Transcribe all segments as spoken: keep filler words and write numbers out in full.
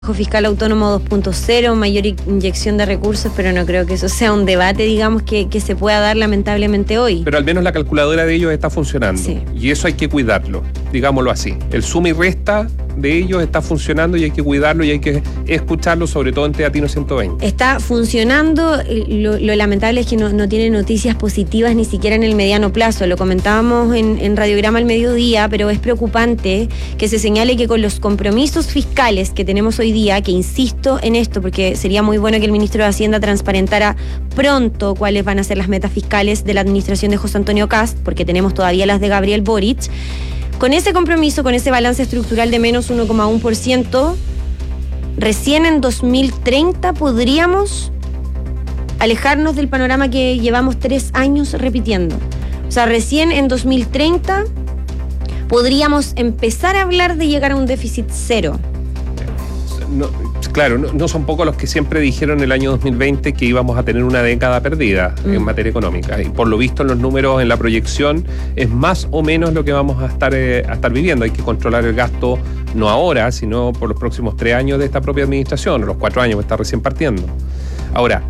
Fiscal autónomo dos punto cero, mayor inyección de recursos, pero no creo que eso sea un debate, digamos, que, que se pueda dar lamentablemente hoy. Pero al menos la calculadora de ellos está funcionando. Sí. Y eso hay que cuidarlo, digámoslo así. El suma y resta de ellos está funcionando y hay que cuidarlo y hay que escucharlo, sobre todo en Teatino ciento veinte. Está funcionando, lo, lo lamentable es que no, no tiene noticias positivas ni siquiera en el mediano plazo. Lo comentábamos en, en Radiograma al mediodía, pero es preocupante que se señale que con los compromisos fiscales que tenemos hoy día, que insisto en esto porque sería muy bueno que el ministro de Hacienda transparentara pronto cuáles van a ser las metas fiscales de la administración de José Antonio Kast, porque tenemos todavía las de Gabriel Boric. Con ese compromiso, con ese balance estructural de menos uno coma uno por ciento, recién en dos mil treinta podríamos alejarnos del panorama que llevamos tres años repitiendo. O sea, recién en dos mil treinta podríamos empezar a hablar de llegar a un déficit cero. No, claro, no, no son pocos los que siempre dijeron en el año dos mil veinte que íbamos a tener una década perdida mm. en materia económica. Y por lo visto en los números, en la proyección, es más o menos lo que vamos a estar, eh, a estar viviendo. Hay que controlar el gasto no ahora, sino por los próximos tres años de esta propia administración, los cuatro años que está recién partiendo. Ahora,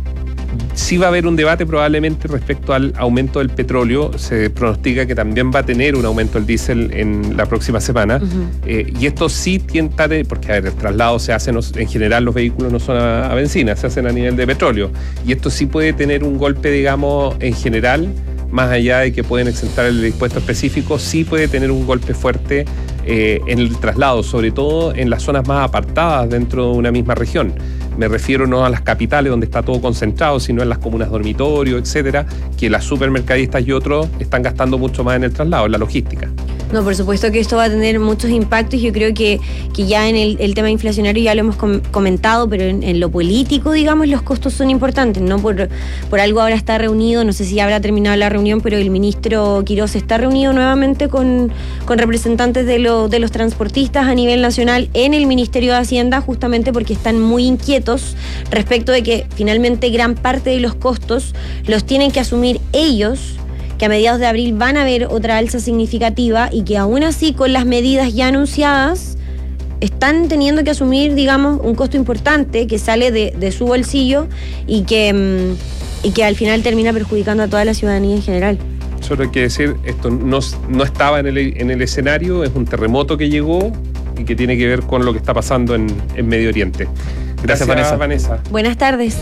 sí va a haber un debate probablemente respecto al aumento del petróleo. Se pronostica que también va a tener un aumento del diésel en la próxima semana. Uh-huh. Eh, y esto sí tienta de, porque a ver, el traslado se hace, no, en general los vehículos no son a, a benzina, se hacen a nivel de petróleo. Y esto sí puede tener un golpe, digamos, en general, más allá de que pueden exentar el impuesto específico, sí puede tener un golpe fuerte eh, en el traslado, sobre todo en las zonas más apartadas dentro de una misma región. Me refiero no a las capitales donde está todo concentrado, sino en las comunas dormitorio, etcétera, que las supermercadistas y otros están gastando mucho más en el traslado, en la logística. No, por supuesto que esto va a tener muchos impactos. Yo creo que, que ya en el, el tema inflacionario ya lo hemos com- comentado, pero en, en lo político, digamos, los costos son importantes, ¿no? Por, por algo ahora está reunido, no sé si ya habrá terminado la reunión, pero el ministro Quirós está reunido nuevamente con, con representantes de, lo, de los transportistas a nivel nacional en el Ministerio de Hacienda, justamente porque están muy inquietos respecto de que finalmente gran parte de los costos los tienen que asumir ellos, que a mediados de abril van a haber otra alza significativa y que aún así con las medidas ya anunciadas están teniendo que asumir, digamos, un costo importante que sale de, de su bolsillo y que, y que al final termina perjudicando a toda la ciudadanía en general. Solo hay que decir, esto no, no estaba en el, en el escenario, es un terremoto que llegó y que tiene que ver con lo que está pasando en, en Medio Oriente. Gracias, Gracias Vanessa. Vanessa. Buenas tardes.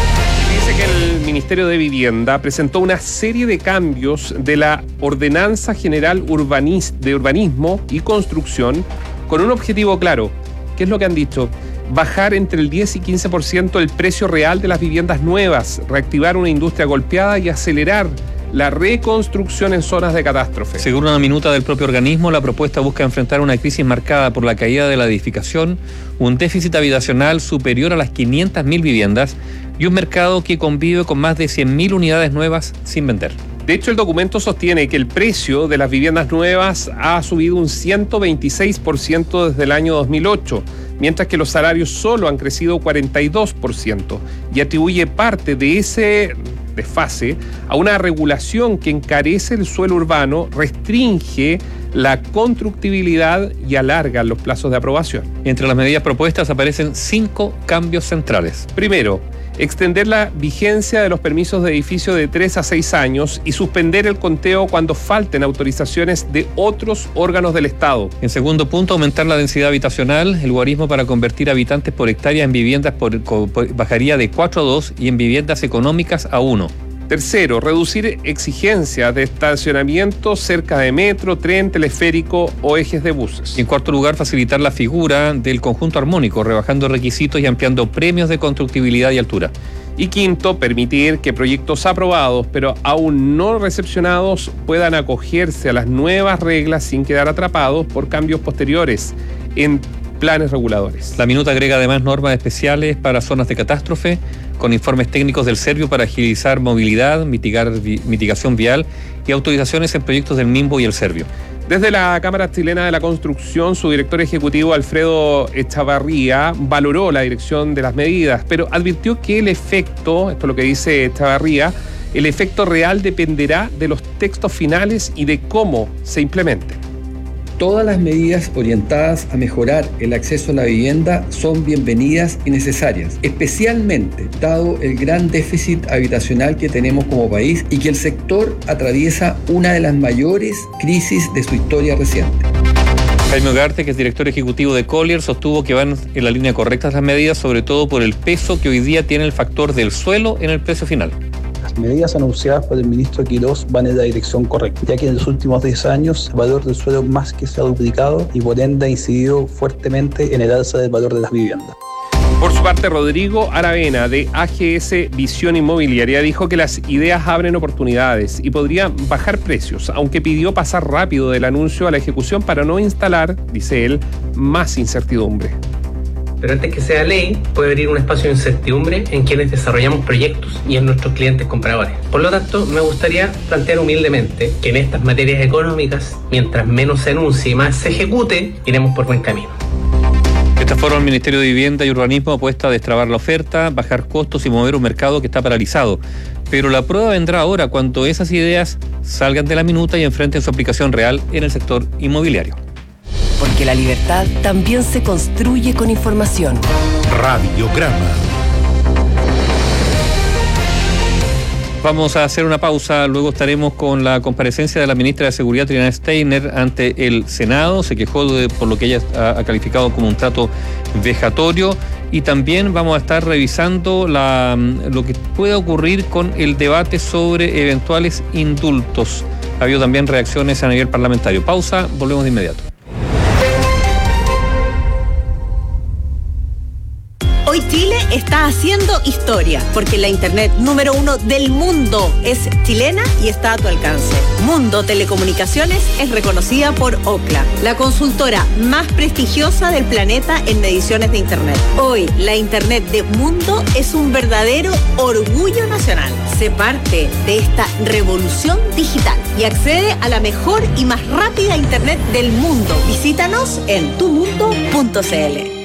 Dice que el Ministerio de Vivienda presentó una serie de cambios de la Ordenanza General Urbanis- de Urbanismo y Construcción con un objetivo claro. ¿Qué es lo que han dicho? Bajar entre el diez y quince por ciento el precio real de las viviendas nuevas, reactivar una industria golpeada y acelerar la reconstrucción en zonas de catástrofe. Según una minuta del propio organismo, la propuesta busca enfrentar una crisis marcada por la caída de la edificación, un déficit habitacional superior a las quinientas mil viviendas y un mercado que convive con más de cien mil unidades nuevas sin vender. De hecho, el documento sostiene que el precio de las viviendas nuevas ha subido un ciento veintiséis por ciento desde el año dos mil ocho, mientras que los salarios solo han crecido cuarenta y dos por ciento y atribuye parte de ese desfase a una regulación que encarece el suelo urbano, restringe la constructibilidad y alarga los plazos de aprobación. Entre las medidas propuestas aparecen cinco cambios centrales. Primero, extender la vigencia de los permisos de edificio de tres a seis años y suspender el conteo cuando falten autorizaciones de otros órganos del Estado. En segundo punto, aumentar la densidad habitacional. El logaritmo para convertir habitantes por hectárea en viviendas por, por, bajaría de cuatro a dos y en viviendas económicas a uno. Tercero, reducir exigencias de estacionamiento cerca de metro, tren, teleférico o ejes de buses. Y en cuarto lugar, facilitar la figura del conjunto armónico, rebajando requisitos y ampliando premios de constructibilidad y altura. Y quinto, permitir que proyectos aprobados pero aún no recepcionados puedan acogerse a las nuevas reglas sin quedar atrapados por cambios posteriores en planes reguladores. La minuta agrega además normas especiales para zonas de catástrofe, con informes técnicos del Servio para agilizar movilidad, mitigar vi, mitigación vial y autorizaciones en proyectos del MIMBO y el Servio. Desde la Cámara Chilena de la Construcción, su director ejecutivo Alfredo Echavarría valoró la dirección de las medidas, pero advirtió que el efecto, esto es lo que dice Echavarría, el efecto real dependerá de los textos finales y de cómo se implementen. Todas las medidas orientadas a mejorar el acceso a la vivienda son bienvenidas y necesarias, especialmente dado el gran déficit habitacional que tenemos como país y que el sector atraviesa una de las mayores crisis de su historia reciente. Jaime Ugarte, que es director ejecutivo de Collier, sostuvo que van en la línea correcta las medidas, sobre todo por el peso que hoy día tiene el factor del suelo en el precio final. Las medidas anunciadas por el ministro Quirós van en la dirección correcta, ya que en los últimos diez años el valor del suelo más que se ha duplicado y por ende ha incidido fuertemente en el alza del valor de las viviendas. Por su parte, Rodrigo Aravena, de A G S Visión Inmobiliaria, dijo que las ideas abren oportunidades y podrían bajar precios, aunque pidió pasar rápido del anuncio a la ejecución para no instalar, dice él, más incertidumbre. Pero antes que sea ley, puede abrir un espacio de incertidumbre en quienes desarrollamos proyectos y en nuestros clientes compradores. Por lo tanto, me gustaría plantear humildemente que en estas materias económicas, mientras menos se anuncie y más se ejecute, iremos por buen camino. De esta forma, el Ministerio de Vivienda y Urbanismo apuesta a destrabar la oferta, bajar costos y mover un mercado que está paralizado. Pero la prueba vendrá ahora cuando esas ideas salgan de la minuta y enfrenten su aplicación real en el sector inmobiliario. Porque la libertad también se construye con información. Radiograma. Vamos a hacer una pausa, luego estaremos con la comparecencia de la ministra de Seguridad, Triana Steiner, ante el Senado. Se quejó de, por lo que ella ha, ha calificado como un trato vejatorio. Y también vamos a estar revisando la, lo que pueda ocurrir con el debate sobre eventuales indultos. Ha habido también reacciones a nivel parlamentario. Pausa, volvemos de inmediato. Hoy Chile está haciendo historia, porque la internet número uno del mundo es chilena y está a tu alcance. Mundo Telecomunicaciones es reconocida por Ookla, la consultora más prestigiosa del planeta en mediciones de internet. Hoy, la internet de Mundo es un verdadero orgullo nacional. Sé parte de esta revolución digital y accede a la mejor y más rápida internet del mundo. Visítanos en tu mundo punto c l.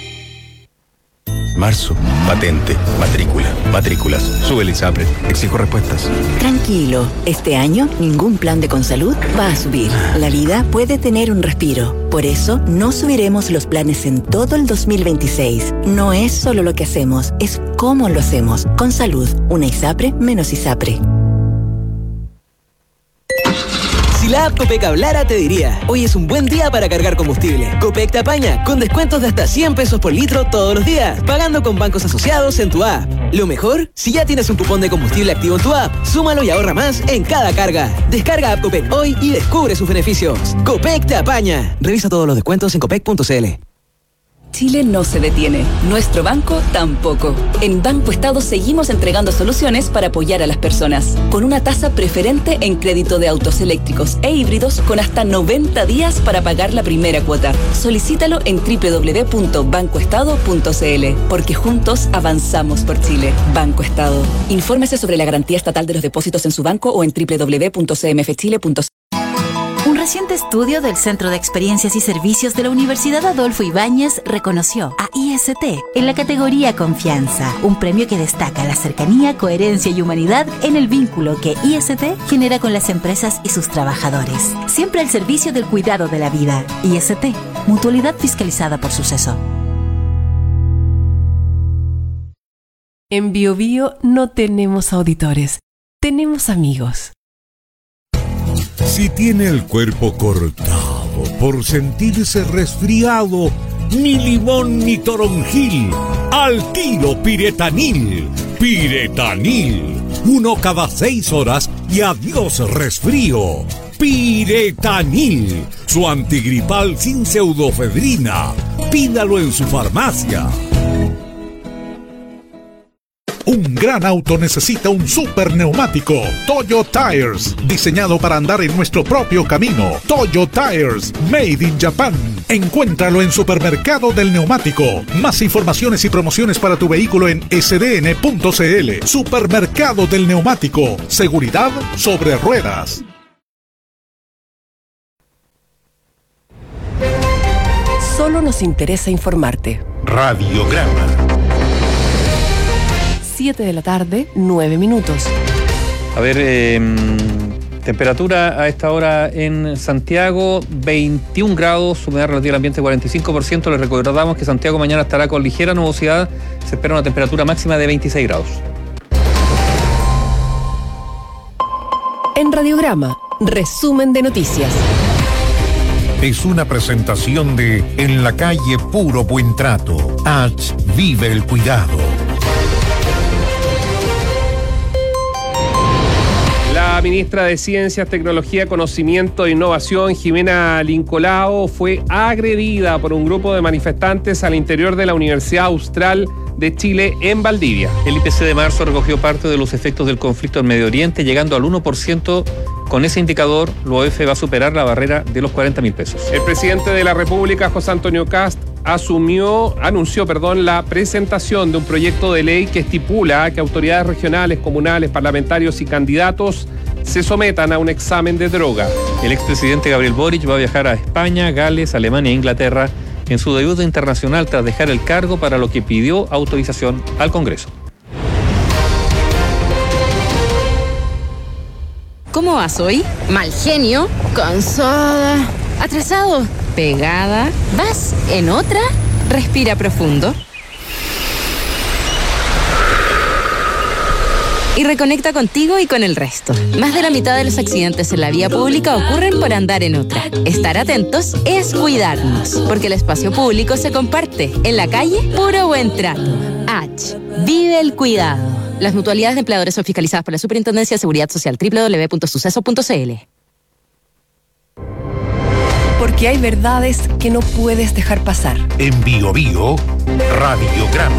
Marzo, patente, matrícula, matrículas, sube el ISAPRE, exijo respuestas. Tranquilo, este año ningún plan de Consalud va a subir. La vida puede tener un respiro. Por eso no subiremos los planes en todo el dos mil veintiséis. No es solo lo que hacemos, es cómo lo hacemos. Consalud, una ISAPRE menos ISAPRE. Si la app Copec hablara, te diría: hoy es un buen día para cargar combustible. Copec te apaña, con descuentos de hasta cien pesos por litro todos los días, pagando con bancos asociados en tu app. Lo mejor, si ya tienes un cupón de combustible activo en tu app, súmalo y ahorra más en cada carga. Descarga app Copec hoy y descubre sus beneficios. Copec te apaña. Revisa todos los descuentos en copec punto c l. Chile no se detiene, nuestro banco tampoco. En Banco Estado seguimos entregando soluciones para apoyar a las personas, con una tasa preferente en crédito de autos eléctricos e híbridos con hasta noventa días para pagar la primera cuota. Solicítalo en doble u doble u doble u punto banco estado punto c l, porque juntos avanzamos por Chile. Banco Estado. Infórmese sobre la garantía estatal de los depósitos en su banco o en doble u doble u doble u punto c m f chile punto c l. Un reciente estudio del Centro de Experiencias y Servicios de la Universidad Adolfo Ibáñez reconoció a I S T en la categoría Confianza, un premio que destaca la cercanía, coherencia y humanidad en el vínculo que I S T genera con las empresas y sus trabajadores. Siempre al servicio del cuidado de la vida. I S T, mutualidad fiscalizada por Suceso. En Bio Bio no tenemos auditores, tenemos amigos. Si tiene el cuerpo cortado por sentirse resfriado, ni limón ni toronjil, al tiro Piretanil. Piretanil, uno cada seis horas y adiós resfrío. Piretanil, su antigripal sin pseudofedrina. Pídalo en su farmacia. Un gran auto necesita un super neumático. Toyo Tires, diseñado para andar en nuestro propio camino. Toyo Tires, made in Japan. Encuéntralo en Supermercado del Neumático. Más informaciones y promociones para tu vehículo en s d n punto c l. Supermercado del Neumático. Seguridad sobre ruedas. Solo nos interesa informarte. Radiograma. siete de la tarde, nueve minutos. A ver, eh, Temperatura a esta hora en Santiago, veintiún grados, humedad relativa al ambiente cuarenta y cinco por ciento. Les recordamos que Santiago mañana estará con ligera nubosidad. Se espera una temperatura máxima de veintiséis grados. En Radiograma, resumen de noticias. Es una presentación de En la calle Puro Buen Trato. H. Vive el cuidado. La ministra de Ciencias, Tecnología, Conocimiento e Innovación, Jimena Lincolao, fue agredida por un grupo de manifestantes al interior de la Universidad Austral de Chile en Valdivia. El I P C de marzo recogió parte de los efectos del conflicto en Medio Oriente, llegando al uno por ciento. Con ese indicador, la U E F va a superar la barrera de los cuarenta mil pesos. El presidente de la República, José Antonio Kast, asumió, anunció perdón, la presentación de un proyecto de ley que estipula que autoridades regionales, comunales, parlamentarios y candidatos se sometan a un examen de droga. El expresidente Gabriel Boric va a viajar a España, Gales, Alemania e Inglaterra en su debut internacional tras dejar el cargo, para lo que pidió autorización al Congreso. ¿Cómo vas hoy? Mal genio, cansada, atrasado, pegada. ¿Vas en otra? Respira profundo. Y reconecta contigo y con el resto. Más de la mitad de los accidentes en la vía pública ocurren por andar en otra. Estar atentos es cuidarnos, porque el espacio público se comparte. En la calle, puro buen trato. H. Vive el cuidado. Las mutualidades de empleadores son fiscalizadas por la Superintendencia de Seguridad Social. doble u doble u doble u punto suceso punto c l. Porque hay verdades que no puedes dejar pasar. En Bio Bio, Radiograma.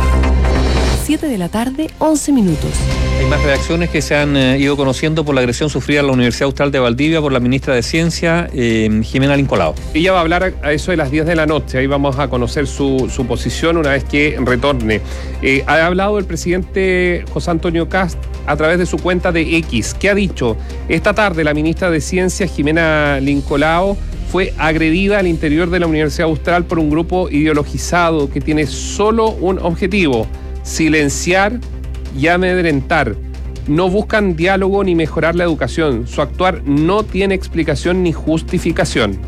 siete de la tarde, once minutos. Hay más reacciones que se han eh, ido conociendo por la agresión sufrida en la Universidad Austral de Valdivia por la ministra de Ciencia, eh, Jimena Lincolao. Ella va a hablar a eso de las diez de la noche. Ahí vamos a conocer su, su posición una vez que retorne. Eh, ha hablado el presidente José Antonio Kast a través de su cuenta de X. ¿Qué ha dicho? Esta tarde la ministra de Ciencia, Jimena Lincolao, fue agredida al interior de la Universidad Austral por un grupo ideologizado que tiene solo un objetivo: silenciar y amedrentar. No buscan diálogo ni mejorar la educación. Su actuar no tiene explicación ni justificación.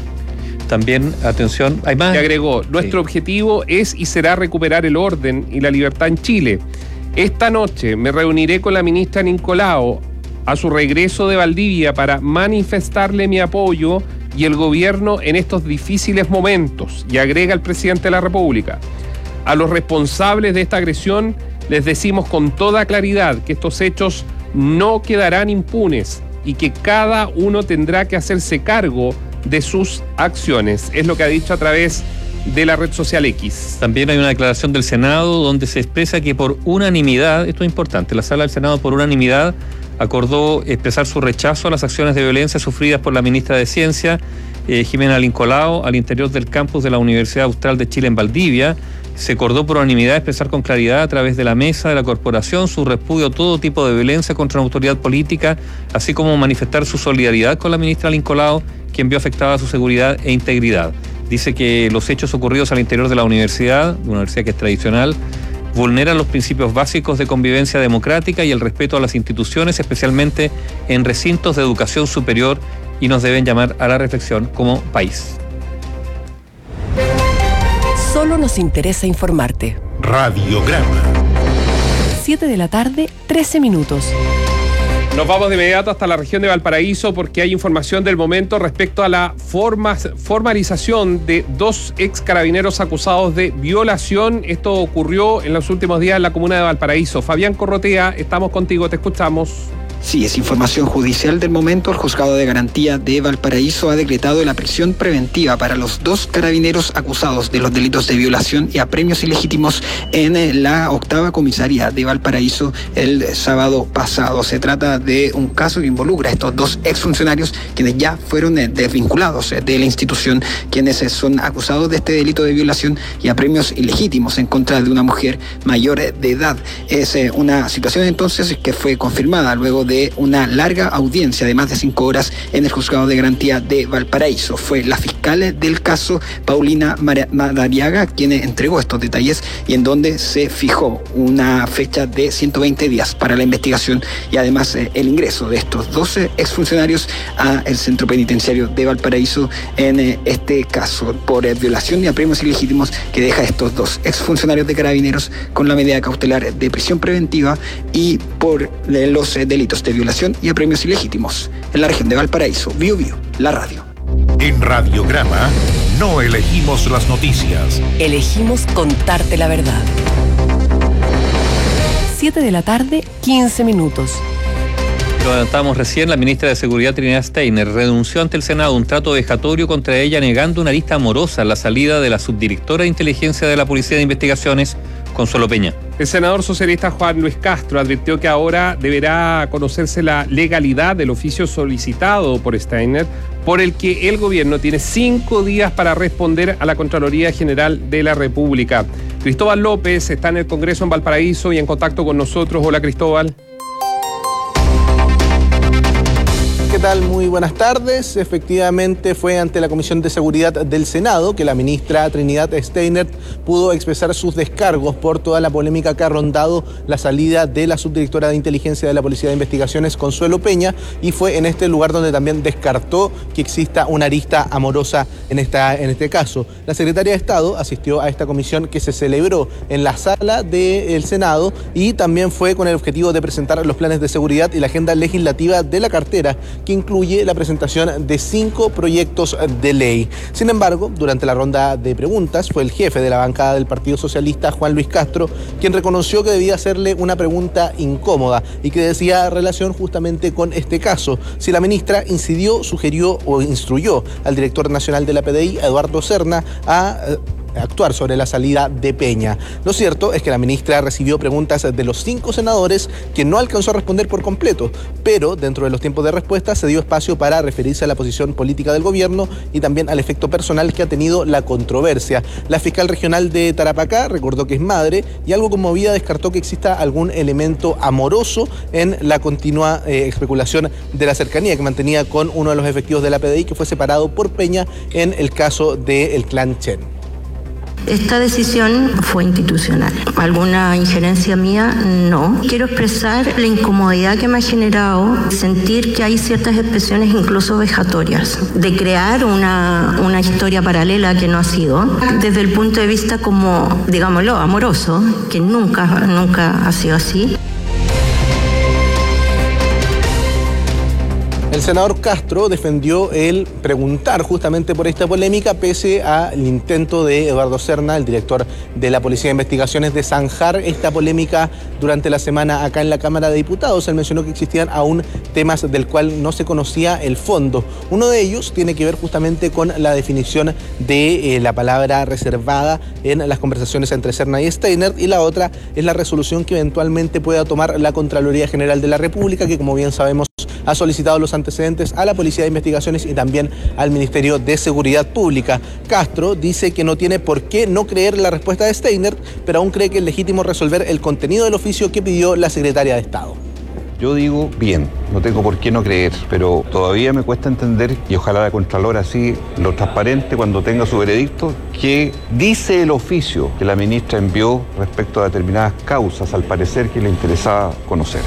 También, atención, hay más. Y agregó, nuestro sí. objetivo es y será recuperar el orden y la libertad en Chile. Esta noche me reuniré con la ministra Lincolao a su regreso de Valdivia para manifestarle mi apoyo y el gobierno en estos difíciles momentos. Y agrega el presidente de la República: a los responsables de esta agresión les decimos con toda claridad que estos hechos no quedarán impunes y que cada uno tendrá que hacerse cargo de sus acciones. Es lo que ha dicho a través de la red social X. También hay una declaración del Senado donde se expresa que por unanimidad, esto es importante, la sala del Senado por unanimidad acordó expresar su rechazo a las acciones de violencia sufridas por la ministra de Ciencia, eh, Jimena Lincolao, al interior del campus de la Universidad Austral de Chile en Valdivia. Se acordó por unanimidad expresar con claridad a través de la mesa de la corporación su repudio a todo tipo de violencia contra una autoridad política, así como manifestar su solidaridad con la ministra Lincolao, quien vio afectada su seguridad e integridad. Dice que los hechos ocurridos al interior de la universidad, una universidad que es tradicional, vulneran los principios básicos de convivencia democrática y el respeto a las instituciones, especialmente en recintos de educación superior, y nos deben llamar a la reflexión como país. Solo nos interesa informarte. Radiograma. siete de la tarde, trece minutos. Nos vamos de inmediato hasta la región de Valparaíso porque hay información del momento respecto a la forma, formalización de dos ex carabineros acusados de violación. Esto ocurrió en los últimos días en la comuna de Valparaíso. Fabián Corrotea, estamos contigo, te escuchamos. Sí, es información judicial del momento. El Juzgado de Garantía de Valparaíso ha decretado la prisión preventiva para los dos carabineros acusados de los delitos de violación y apremios ilegítimos en la octava comisaría de Valparaíso el sábado pasado. Se trata de un caso que involucra a estos dos exfuncionarios quienes ya fueron desvinculados de la institución, quienes son acusados de este delito de violación y apremios ilegítimos en contra de una mujer mayor de edad. Es una situación entonces que fue confirmada luego de de una larga audiencia de más de cinco horas en el Juzgado de Garantía de Valparaíso. Fue la fiscal del caso, Paulina Madariaga, quien entregó estos detalles y en donde se fijó una fecha de ciento veinte días para la investigación y además eh, el ingreso de estos doce exfuncionarios al centro penitenciario de Valparaíso en eh, este caso por eh, violación y apremios ilegítimos que deja a estos dos exfuncionarios de Carabineros con la medida cautelar de prisión preventiva y por eh, los eh, delitos de violación y apremios ilegítimos en la región de Valparaíso. Bio Bio, la radio. En Radiograma no elegimos las noticias. Elegimos contarte la verdad. siete de la tarde, quince minutos. Lo adelantamos recién, la ministra de Seguridad Trinidad Steiner renunció ante el Senado un trato vejatorio contra ella, negando una arista amorosa a la salida de la subdirectora de inteligencia de la Policía de Investigaciones, Consuelo Peña. El senador socialista Juan Luis Castro advirtió que ahora deberá conocerse la legalidad del oficio solicitado por Steiner, por el que el gobierno tiene cinco días para responder a la Contraloría General de la República. Cristóbal López está en el Congreso en Valparaíso y en contacto con nosotros. Hola, Cristóbal. ¿Qué tal? Muy buenas tardes. Efectivamente fue ante la Comisión de Seguridad del Senado que la ministra Trinidad Steiner pudo expresar sus descargos por toda la polémica que ha rondado la salida de la subdirectora de inteligencia de la Policía de Investigaciones, Consuelo Peña, y fue en este lugar donde también descartó que exista una arista amorosa en, esta, en este caso. La secretaria de Estado asistió a esta comisión que se celebró en la sala del Senado y también fue con el objetivo de presentar los planes de seguridad y la agenda legislativa de la cartera, que incluye la presentación de cinco proyectos de ley. Sin embargo, durante la ronda de preguntas, fue el jefe de la bancada del Partido Socialista, Juan Luis Castro, quien reconoció que debía hacerle una pregunta incómoda y que decía relación justamente con este caso. Si la ministra incidió, sugirió o instruyó al director nacional de la P D I, Eduardo Serna, a actuar sobre la salida de Peña. Lo cierto es que la ministra recibió preguntas de los cinco senadores que no alcanzó a responder por completo, pero dentro de los tiempos de respuesta se dio espacio para referirse a la posición política del gobierno y también al efecto personal que ha tenido la controversia. La fiscal regional de Tarapacá recordó que es madre y algo conmovida descartó que exista algún elemento amoroso en la continua eh, especulación de la cercanía que mantenía con uno de los efectivos de la P D I que fue separado por Peña en el caso del clan Chen. Esta decisión fue institucional. ¿Alguna injerencia mía? No. Quiero expresar la incomodidad que me ha generado sentir que hay ciertas expresiones incluso vejatorias, de crear una, una historia paralela que no ha sido, desde el punto de vista como, digámoslo, amoroso, que nunca, nunca ha sido así. El senador Castro defendió el preguntar justamente por esta polémica pese al intento de Eduardo Serna, el director de la Policía de Investigaciones, de zanjar esta polémica durante la semana acá en la Cámara de Diputados. Él mencionó que existían aún temas del cual no se conocía el fondo. Uno de ellos tiene que ver justamente con la definición de eh, la palabra reservada en las conversaciones entre Serna y Steiner, y la otra es la resolución que eventualmente pueda tomar la Contraloría General de la República, que como bien sabemos ha solicitado los antecedentes a la Policía de Investigaciones y también al Ministerio de Seguridad Pública. Castro dice que no tiene por qué no creer la respuesta de Steiner, pero aún cree que es legítimo resolver el contenido del oficio que pidió la Secretaria de Estado. Yo digo, bien, no tengo por qué no creer, pero todavía me cuesta entender, y ojalá la Contralora así lo transparente cuando tenga su veredicto, que dice el oficio que la ministra envió respecto a determinadas causas, al parecer que le interesaba conocer.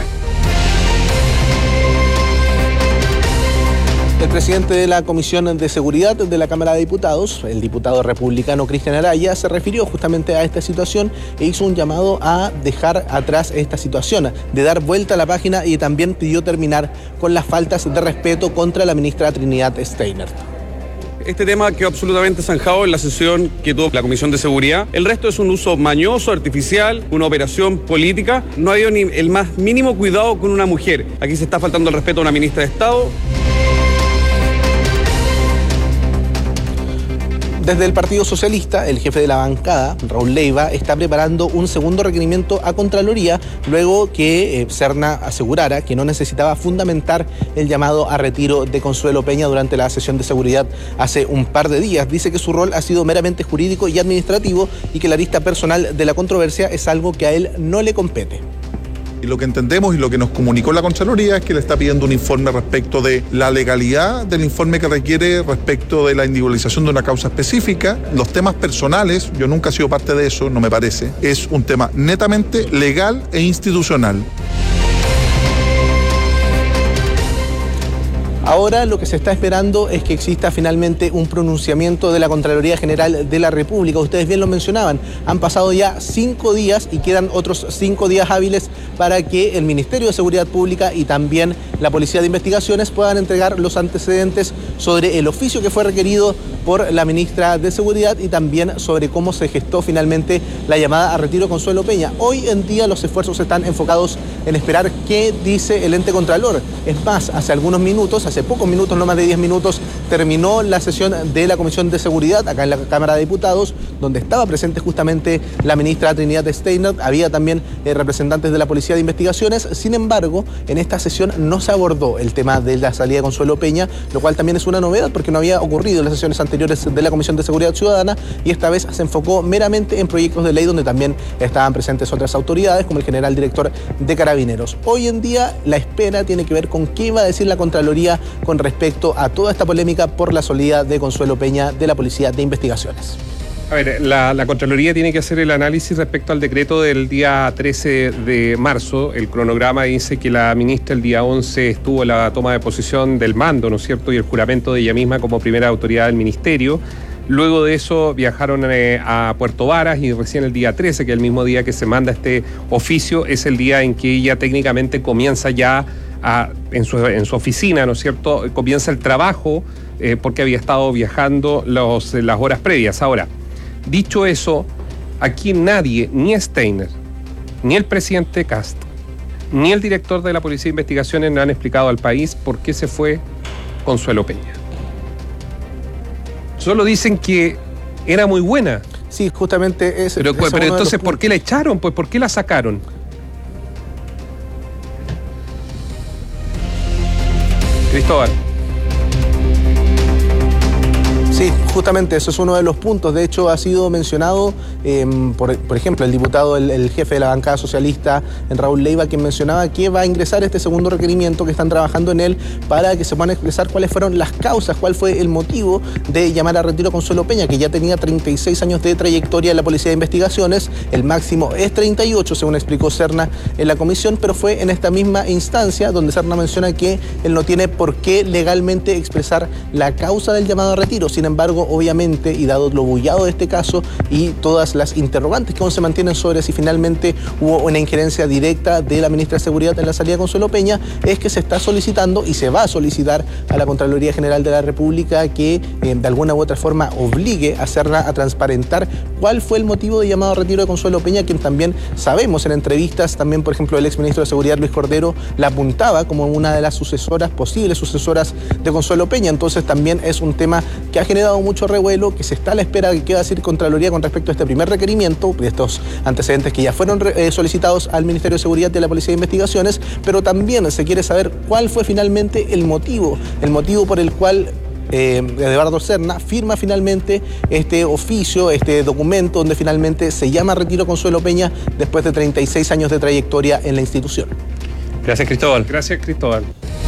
El presidente de la Comisión de Seguridad de la Cámara de Diputados, el diputado republicano Cristian Araya, se refirió justamente a esta situación e hizo un llamado a dejar atrás esta situación, de dar vuelta a la página, y también pidió terminar con las faltas de respeto contra la ministra Trinidad Steiner. Este tema quedó absolutamente zanjado en la sesión que tuvo la Comisión de Seguridad. El resto es un uso mañoso, artificial, una operación política. No ha habido ni el más mínimo cuidado con una mujer. Aquí se está faltando el respeto a una ministra de Estado. Desde el Partido Socialista, el jefe de la bancada, Raúl Leiva, está preparando un segundo requerimiento a Contraloría luego que eh, Serna asegurara que no necesitaba fundamentar el llamado a retiro de Consuelo Peña durante la sesión de seguridad hace un par de días. Dice que su rol ha sido meramente jurídico y administrativo y que la arista personal de la controversia es algo que a él no le compete. Y lo que entendemos y lo que nos comunicó la Contraloría es que le está pidiendo un informe respecto de la legalidad del informe que requiere respecto de la individualización de una causa específica. Los temas personales, yo nunca he sido parte de eso, no me parece, es un tema netamente legal e institucional. Ahora lo que se está esperando es que exista finalmente un pronunciamiento de la Contraloría General de la República. Ustedes bien lo mencionaban, han pasado ya cinco días y quedan otros cinco días hábiles para que el Ministerio de Seguridad Pública y también la Policía de Investigaciones puedan entregar los antecedentes sobre el oficio que fue requerido por la ministra de Seguridad y también sobre cómo se gestó finalmente la llamada a retiro Consuelo Peña. Hoy en día los esfuerzos están enfocados en esperar qué dice el ente Contralor. Es más, hace algunos minutos, hace pocos minutos, no más de diez minutos, terminó la sesión de la Comisión de Seguridad acá en la Cámara de Diputados, donde estaba presente justamente la ministra Trinidad Steiner, había también eh, representantes de la Policía de Investigaciones. Sin embargo, en esta sesión no se abordó el tema de la salida de Consuelo Peña, lo cual también es una novedad porque no había ocurrido en las sesiones anteriores de la Comisión de Seguridad Ciudadana, y esta vez se enfocó meramente en proyectos de ley donde también estaban presentes otras autoridades, como el general director de Carabineros. Hoy en día la espera tiene que ver con qué va a decir la Contraloría con respecto a toda esta polémica por la salida de Consuelo Peña de la Policía de Investigaciones. A ver, la, la Contraloría tiene que hacer el análisis respecto al decreto del día trece de marzo. El cronograma dice que la ministra el día once estuvo en la toma de posesión del mando, ¿no es cierto?, y el juramento de ella misma como primera autoridad del ministerio. Luego de eso viajaron eh, a Puerto Varas y recién el día trece, que es el mismo día que se manda este oficio, es el día en que ella técnicamente comienza ya a, en, su, en su oficina, ¿no es cierto?, comienza el trabajo eh, porque había estado viajando los, las horas previas. Ahora, dicho eso, aquí nadie, ni Steiner, ni el presidente Kast, ni el director de la Policía de Investigaciones no han explicado al país por qué se fue Consuelo Peña. Solo dicen que era muy buena. Sí, justamente es. Pero, pero entonces, ¿por qué la echaron? Pues, ¿por qué la sacaron? Cristóbal. Sí, justamente eso es uno de los puntos. De hecho, ha sido mencionado, eh, por, por ejemplo, el diputado, el, el jefe de la bancada socialista, Raúl Leiva, quien mencionaba que va a ingresar este segundo requerimiento, que están trabajando en él, para que se puedan expresar cuáles fueron las causas, cuál fue el motivo de llamar a retiro a Consuelo Peña, que ya tenía treinta y seis años de trayectoria en la Policía de Investigaciones. El máximo es treinta y ocho, según explicó Serna en la comisión, pero fue en esta misma instancia donde Serna menciona que él no tiene por qué legalmente expresar la causa del llamado a retiro. Sin embargo, obviamente, y dado lo bullado de este caso y todas las interrogantes que aún se mantienen sobre si finalmente hubo una injerencia directa de la ministra de Seguridad en la salida de Consuelo Peña, es que se está solicitando y se va a solicitar a la Contraloría General de la República que eh, de alguna u otra forma obligue a Serna a transparentar cuál fue el motivo de llamado a retiro de Consuelo Peña, quien también sabemos en entrevistas, también por ejemplo el exministro de Seguridad Luis Cordero la apuntaba como una de las sucesoras, posibles sucesoras de Consuelo Peña. Entonces también es un tema que ha generado mucho revuelo, que se está a la espera de qué va a decir Contraloría con respecto a este primer requerimiento, de estos antecedentes que ya fueron eh, solicitados al Ministerio de Seguridad y a la Policía de Investigaciones, pero también se quiere saber cuál fue finalmente el motivo, el motivo por el cual Eh, Eduardo Serna firma finalmente este oficio, este documento donde finalmente se llama retiro Consuelo Peña después de treinta y seis años de trayectoria en la institución. Gracias, Cristóbal. Gracias, Cristóbal.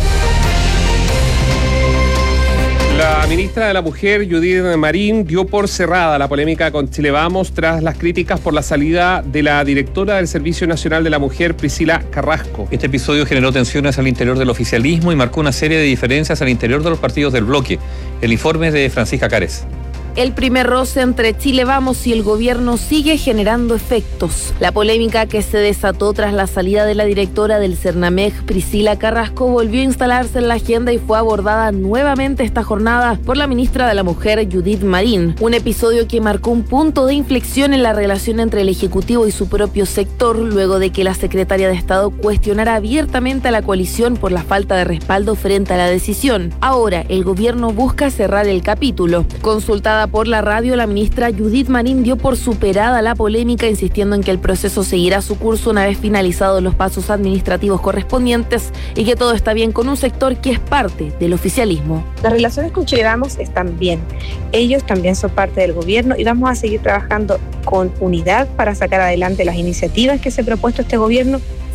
La ministra de la Mujer, Judith Marín, dio por cerrada la polémica con Chile Vamos tras las críticas por la salida de la directora del Servicio Nacional de la Mujer, Priscila Carrasco. Este episodio generó tensiones al interior del oficialismo y marcó una serie de diferencias al interior de los partidos del bloque. El informe es de Francisca Cárez. El primer roce entre Chile Vamos y el gobierno sigue generando efectos. La polémica que se desató tras la salida de la directora del Cernamej, Priscila Carrasco, volvió a instalarse en la agenda y fue abordada nuevamente esta jornada por la ministra de la Mujer, Judith Marín. Un episodio que marcó un punto de inflexión en la relación entre el Ejecutivo y su propio sector, luego de que la secretaria de Estado cuestionara abiertamente a la coalición por la falta de respaldo frente a la decisión. Ahora, el gobierno busca cerrar el capítulo. Consultada por la radio, la ministra Judith Marín dio por superada la polémica, insistiendo en que el proceso seguirá su curso una vez finalizados los pasos administrativos correspondientes y que todo está bien con un sector que es parte del oficialismo. Las relaciones con Chile Vamos están bien. Ellos también son parte del gobierno y vamos a seguir trabajando con unidad para sacar adelante las iniciativas que se ha propuesto este gobierno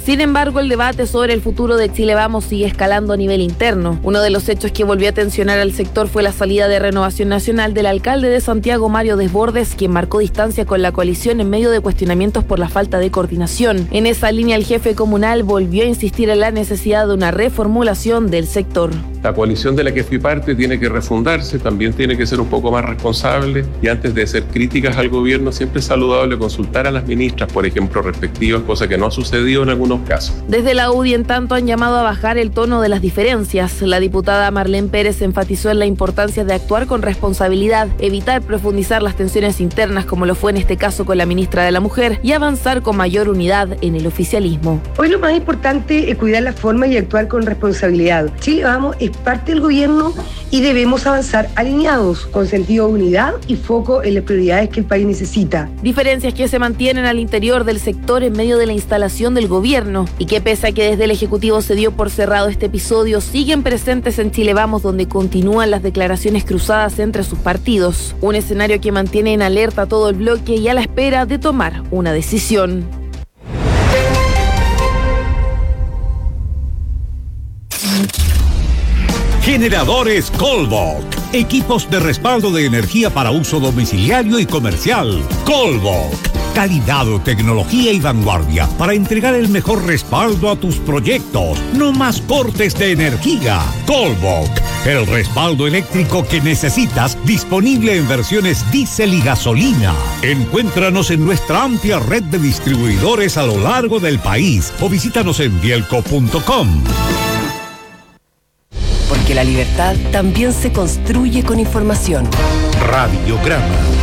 Sin embargo, el debate sobre el futuro de Chile Vamos sigue escalando a nivel interno. Uno de los hechos que volvió a tensionar al sector fue la salida de Renovación Nacional del alcalde de Santiago, Mario Desbordes, quien marcó distancia con la coalición en medio de cuestionamientos por la falta de coordinación. En esa línea, el jefe comunal volvió a insistir en la necesidad de una reformulación del sector. La coalición de la que fui parte tiene que refundarse, también tiene que ser un poco más responsable y antes de hacer críticas al gobierno siempre es saludable consultar a las ministras, por ejemplo, respectivas, cosa que no ha sucedido en algunos casos. Desde la U D I, en tanto, han llamado a bajar el tono de las diferencias. La diputada Marlene Pérez enfatizó en la importancia de actuar con responsabilidad, evitar profundizar las tensiones internas como lo fue en este caso con la ministra de la Mujer y avanzar con mayor unidad en el oficialismo. Hoy lo más importante es cuidar la forma y actuar con responsabilidad. Chile Vamos es parte del gobierno y debemos avanzar alineados, con sentido de unidad y foco en las prioridades que el país necesita. Diferencias que se mantienen al interior del sector en medio de la instalación del gobierno y que pese a que desde el Ejecutivo se dio por cerrado este episodio, siguen presentes en Chile Vamos, donde continúan las declaraciones cruzadas entre sus partidos. Un escenario que mantiene en alerta a todo el bloque y a la espera de tomar una decisión. Generadores Colbok. Equipos de respaldo de energía para uso domiciliario y comercial. Colbok. Calidad, tecnología y vanguardia para entregar el mejor respaldo a tus proyectos. No más cortes de energía. Colbok. El respaldo eléctrico que necesitas, disponible en versiones diésel y gasolina. Encuéntranos en nuestra amplia red de distribuidores a lo largo del país o visítanos en vielco punto com. Porque la libertad también se construye con información. Radiograma.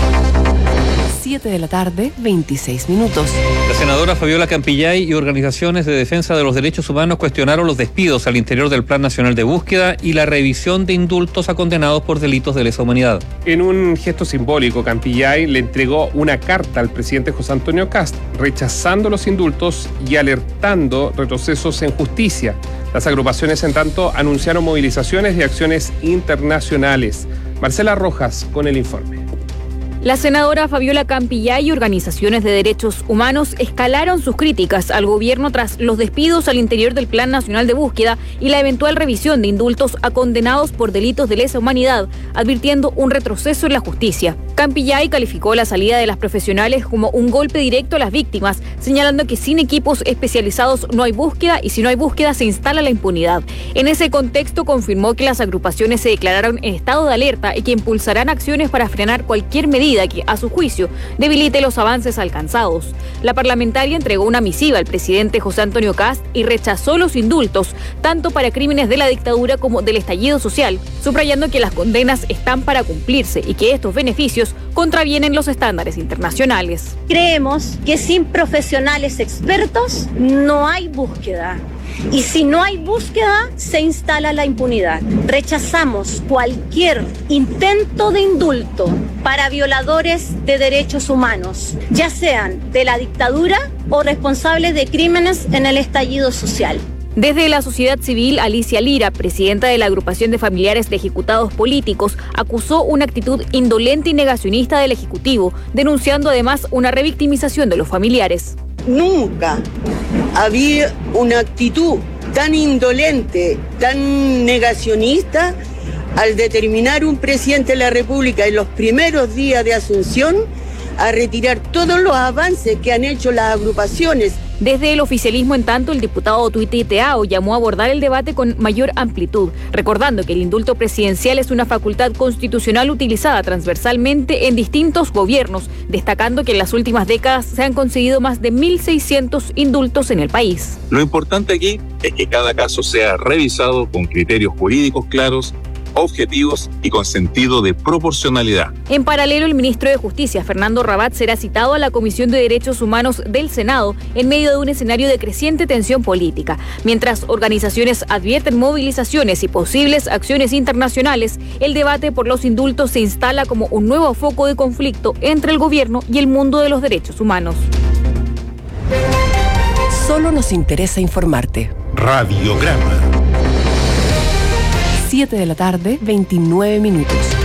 siete de la tarde, veintiséis minutos. La senadora Fabiola Campillay y organizaciones de defensa de los derechos humanos cuestionaron los despidos al interior del Plan Nacional de Búsqueda y la revisión de indultos a condenados por delitos de lesa humanidad. En un gesto simbólico, Campillay le entregó una carta al presidente José Antonio Kast, rechazando los indultos y alertando retrocesos en justicia. Las agrupaciones, en tanto, anunciaron movilizaciones y acciones internacionales. Marcela Rojas con el informe. La senadora Fabiola Campillay y organizaciones de derechos humanos escalaron sus críticas al gobierno tras los despidos al interior del Plan Nacional de Búsqueda y la eventual revisión de indultos a condenados por delitos de lesa humanidad, advirtiendo un retroceso en la justicia. Campillay calificó la salida de las profesionales como un golpe directo a las víctimas, señalando que sin equipos especializados no hay búsqueda y si no hay búsqueda se instala la impunidad. En ese contexto confirmó que las agrupaciones se declararon en estado de alerta y que impulsarán acciones para frenar cualquier medida que, a su juicio, debilite los avances alcanzados. La parlamentaria entregó una misiva al presidente José Antonio Kast y rechazó los indultos, tanto para crímenes de la dictadura como del estallido social, subrayando que las condenas están para cumplirse y que estos beneficios contravienen los estándares internacionales. Creemos que sin profesionales expertos no hay búsqueda. Y si no hay búsqueda, se instala la impunidad. Rechazamos cualquier intento de indulto para violadores de derechos humanos, ya sean de la dictadura o responsables de crímenes en el estallido social. Desde la sociedad civil, Alicia Lira, presidenta de la agrupación de familiares de ejecutados políticos, acusó una actitud indolente y negacionista del Ejecutivo, denunciando además una revictimización de los familiares. Nunca había una actitud tan indolente, tan negacionista al determinar un presidente de la República en los primeros días de Asunción a retirar todos los avances que han hecho las agrupaciones. Desde el oficialismo, en tanto, el diputado Tuiti Teao llamó a abordar el debate con mayor amplitud, recordando que el indulto presidencial es una facultad constitucional utilizada transversalmente en distintos gobiernos, destacando que en las últimas décadas se han conseguido más de mil seiscientos indultos en el país. Lo importante aquí es que cada caso sea revisado con criterios jurídicos claros, objetivos y con sentido de proporcionalidad. En paralelo, el ministro de Justicia, Fernando Rabat, será citado a la Comisión de Derechos Humanos del Senado en medio de un escenario de creciente tensión política. Mientras organizaciones advierten movilizaciones y posibles acciones internacionales, el debate por los indultos se instala como un nuevo foco de conflicto entre el gobierno y el mundo de los derechos humanos. Solo nos interesa informarte. Radiograma. siete de la tarde, veintinueve minutos.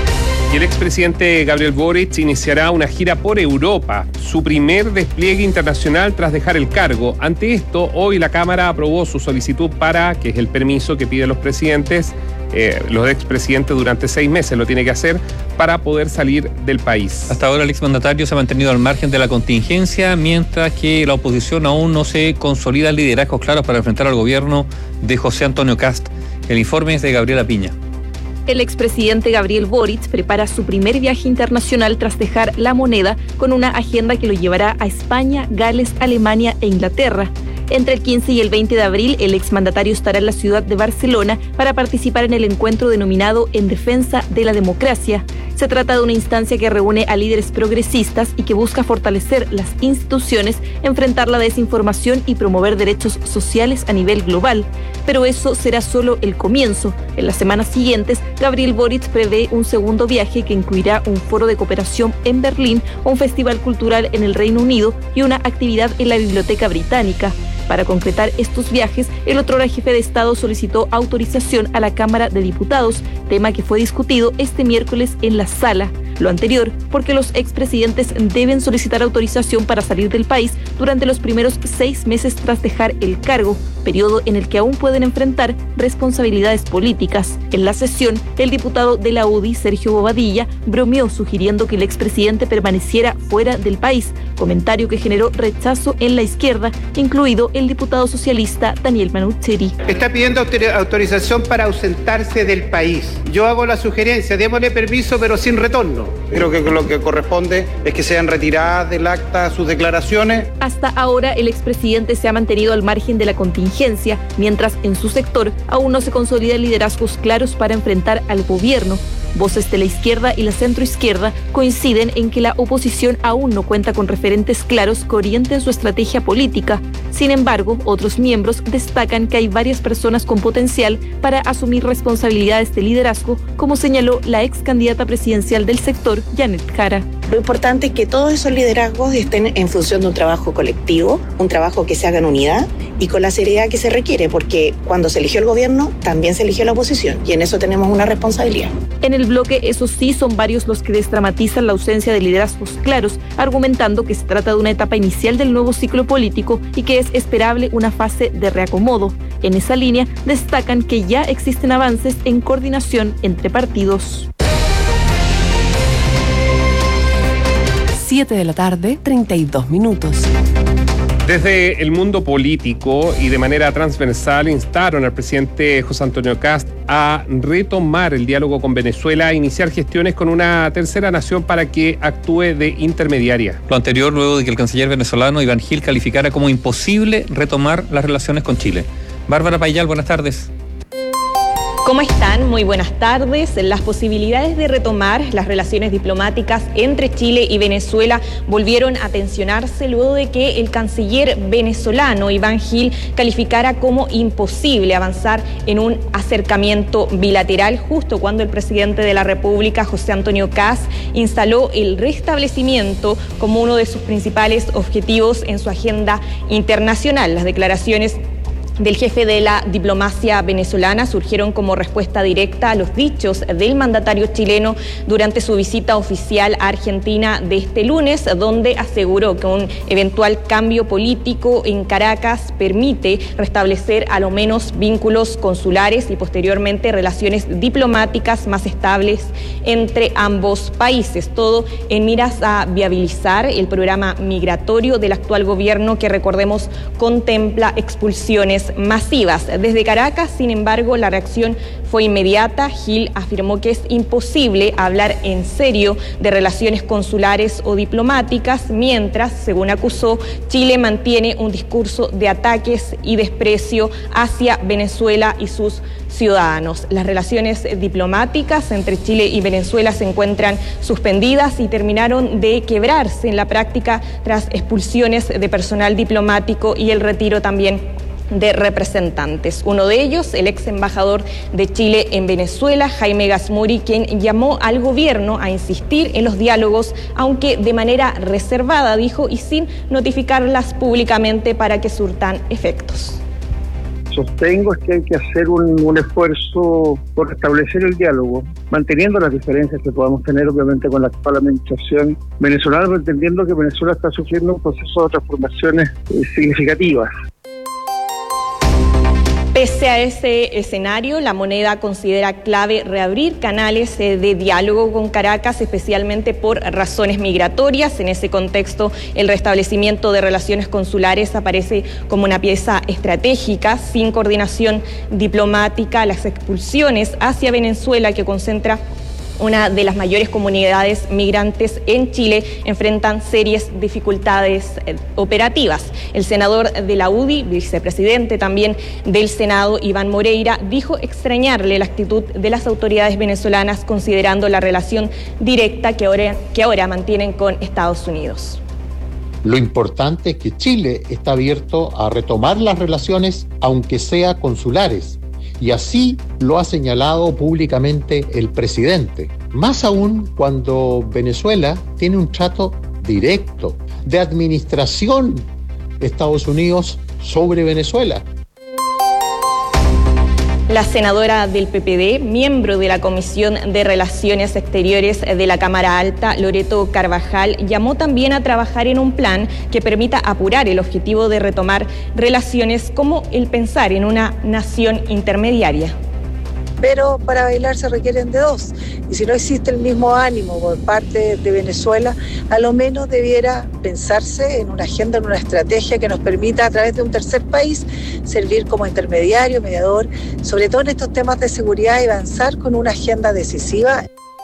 Y el expresidente Gabriel Boric iniciará una gira por Europa, su primer despliegue internacional tras dejar el cargo. Ante esto, hoy la Cámara aprobó su solicitud para, que es el permiso que piden los presidentes, eh, los expresidentes durante seis meses lo tiene que hacer para poder salir del país. Hasta ahora el exmandatario se ha mantenido al margen de la contingencia, mientras que la oposición aún no se consolida liderazgos claros para enfrentar al gobierno de José Antonio Kast. El informe es de Gabriela Piña. El expresidente Gabriel Boric prepara su primer viaje internacional tras dejar la moneda, con una agenda que lo llevará a España, Gales, Alemania e Inglaterra. Entre el quince y el veinte de abril, el exmandatario estará en la ciudad de Barcelona para participar en el encuentro denominado En Defensa de la Democracia. Se trata de una instancia que reúne a líderes progresistas y que busca fortalecer las instituciones, enfrentar la desinformación y promover derechos sociales a nivel global. Pero eso será solo el comienzo. En las semanas siguientes, Gabriel Boric prevé un segundo viaje que incluirá un foro de cooperación en Berlín, un festival cultural en el Reino Unido y una actividad en la Biblioteca Británica. Para concretar estos viajes, el otrora jefe de Estado solicitó autorización a la Cámara de Diputados, tema que fue discutido este miércoles en la sala. Lo anterior, porque los expresidentes deben solicitar autorización para salir del país durante los primeros seis meses tras dejar el cargo, periodo en el que aún pueden enfrentar responsabilidades políticas. En la sesión, el diputado de la U D I, Sergio Bobadilla, bromeó sugiriendo que el expresidente permaneciera fuera del país, comentario que generó rechazo en la izquierda, incluido el diputado socialista Daniel Manucheri. Está pidiendo autorización para ausentarse del país. Yo hago la sugerencia, démosle permiso pero sin retorno. Creo que lo que corresponde es que sean retiradas del acta sus declaraciones. Hasta ahora, el expresidente se ha mantenido al margen de la contingencia, mientras en su sector aún no se consolidan liderazgos claros para enfrentar al gobierno. Voces de la izquierda y la centroizquierda coinciden en que la oposición aún no cuenta con referentes claros que orienten su estrategia política. Sin embargo, otros miembros destacan que hay varias personas con potencial para asumir responsabilidades de liderazgo, como señaló la ex candidata presidencial del sector, Janet Jara. Lo importante es que todos esos liderazgos estén en función de un trabajo colectivo, un trabajo que se haga en unidad y con la seriedad que se requiere, porque cuando se eligió el gobierno, también se eligió la oposición, y en eso tenemos una responsabilidad. En el bloque, eso sí, son varios los que desdramatizan la ausencia de liderazgos claros, argumentando que se trata de una etapa inicial del nuevo ciclo político y que es esperable una fase de reacomodo. En esa línea, destacan que ya existen avances en coordinación entre partidos. siete de la tarde, treinta y dos minutos. Desde el mundo político y de manera transversal instaron al presidente José Antonio Kast a retomar el diálogo con Venezuela e iniciar gestiones con una tercera nación para que actúe de intermediaria. Lo anterior luego de que el canciller venezolano Iván Gil calificara como imposible retomar las relaciones con Chile. Bárbara Payal, buenas tardes. ¿Cómo están? Muy buenas tardes. Las posibilidades de retomar las relaciones diplomáticas entre Chile y Venezuela volvieron a tensionarse luego de que el canciller venezolano Iván Gil calificara como imposible avanzar en un acercamiento bilateral justo cuando el presidente de la República, José Antonio Kast, instaló el restablecimiento como uno de sus principales objetivos en su agenda internacional. Las declaraciones del jefe de la diplomacia venezolana surgieron como respuesta directa a los dichos del mandatario chileno durante su visita oficial a Argentina de este lunes, donde aseguró que un eventual cambio político en Caracas permite restablecer a lo menos vínculos consulares y posteriormente relaciones diplomáticas más estables entre ambos países. Todo en miras a viabilizar el programa migratorio del actual gobierno que, recordemos, contempla expulsiones masivas. Desde Caracas, sin embargo, la reacción fue inmediata. Gil afirmó que es imposible hablar en serio de relaciones consulares o diplomáticas, mientras, según acusó, Chile mantiene un discurso de ataques y desprecio hacia Venezuela y sus ciudadanos. Las relaciones diplomáticas entre Chile y Venezuela se encuentran suspendidas y terminaron de quebrarse en la práctica tras expulsiones de personal diplomático y el retiro también de representantes. Uno de ellos, el ex embajador de Chile en Venezuela, Jaime Gasmuri, quien llamó al gobierno a insistir en los diálogos, aunque de manera reservada, dijo, y sin notificarlas públicamente para que surtan efectos. sostengo es que hay que hacer un, un esfuerzo por restablecer el diálogo, manteniendo las diferencias que podamos tener obviamente con la actual administración venezolana, pero entendiendo que Venezuela está sufriendo un proceso de transformaciones eh, significativas. Pese a ese escenario, la moneda considera clave reabrir canales de diálogo con Caracas, especialmente por razones migratorias. En ese contexto, el restablecimiento de relaciones consulares aparece como una pieza estratégica. Sin coordinación diplomática, las expulsiones hacia Venezuela, que concentra una de las mayores comunidades migrantes en Chile, enfrentan serias dificultades eh, operativas. El senador de la U D I, vicepresidente también del Senado, Iván Moreira, dijo extrañarle la actitud de las autoridades venezolanas, considerando la relación directa que ahora, que ahora mantienen con Estados Unidos. Lo importante es que Chile está abierto a retomar las relaciones, aunque sea consulares. Y así lo ha señalado públicamente el presidente. Más aún cuando Venezuela tiene un trato directo de administración de Estados Unidos sobre Venezuela. La senadora del P P D, miembro de la Comisión de Relaciones Exteriores de la Cámara Alta, Loreto Carvajal, llamó también a trabajar en un plan que permita apurar el objetivo de retomar relaciones, como el pensar en una nación intermediaria. Pero para bailar se requieren de dos, y si no existe el mismo ánimo por parte de Venezuela, a lo menos debiera pensarse en una agenda, en una estrategia que nos permita, a través de un tercer país, servir como intermediario, mediador, sobre todo en estos temas de seguridad, y avanzar con una agenda decisiva.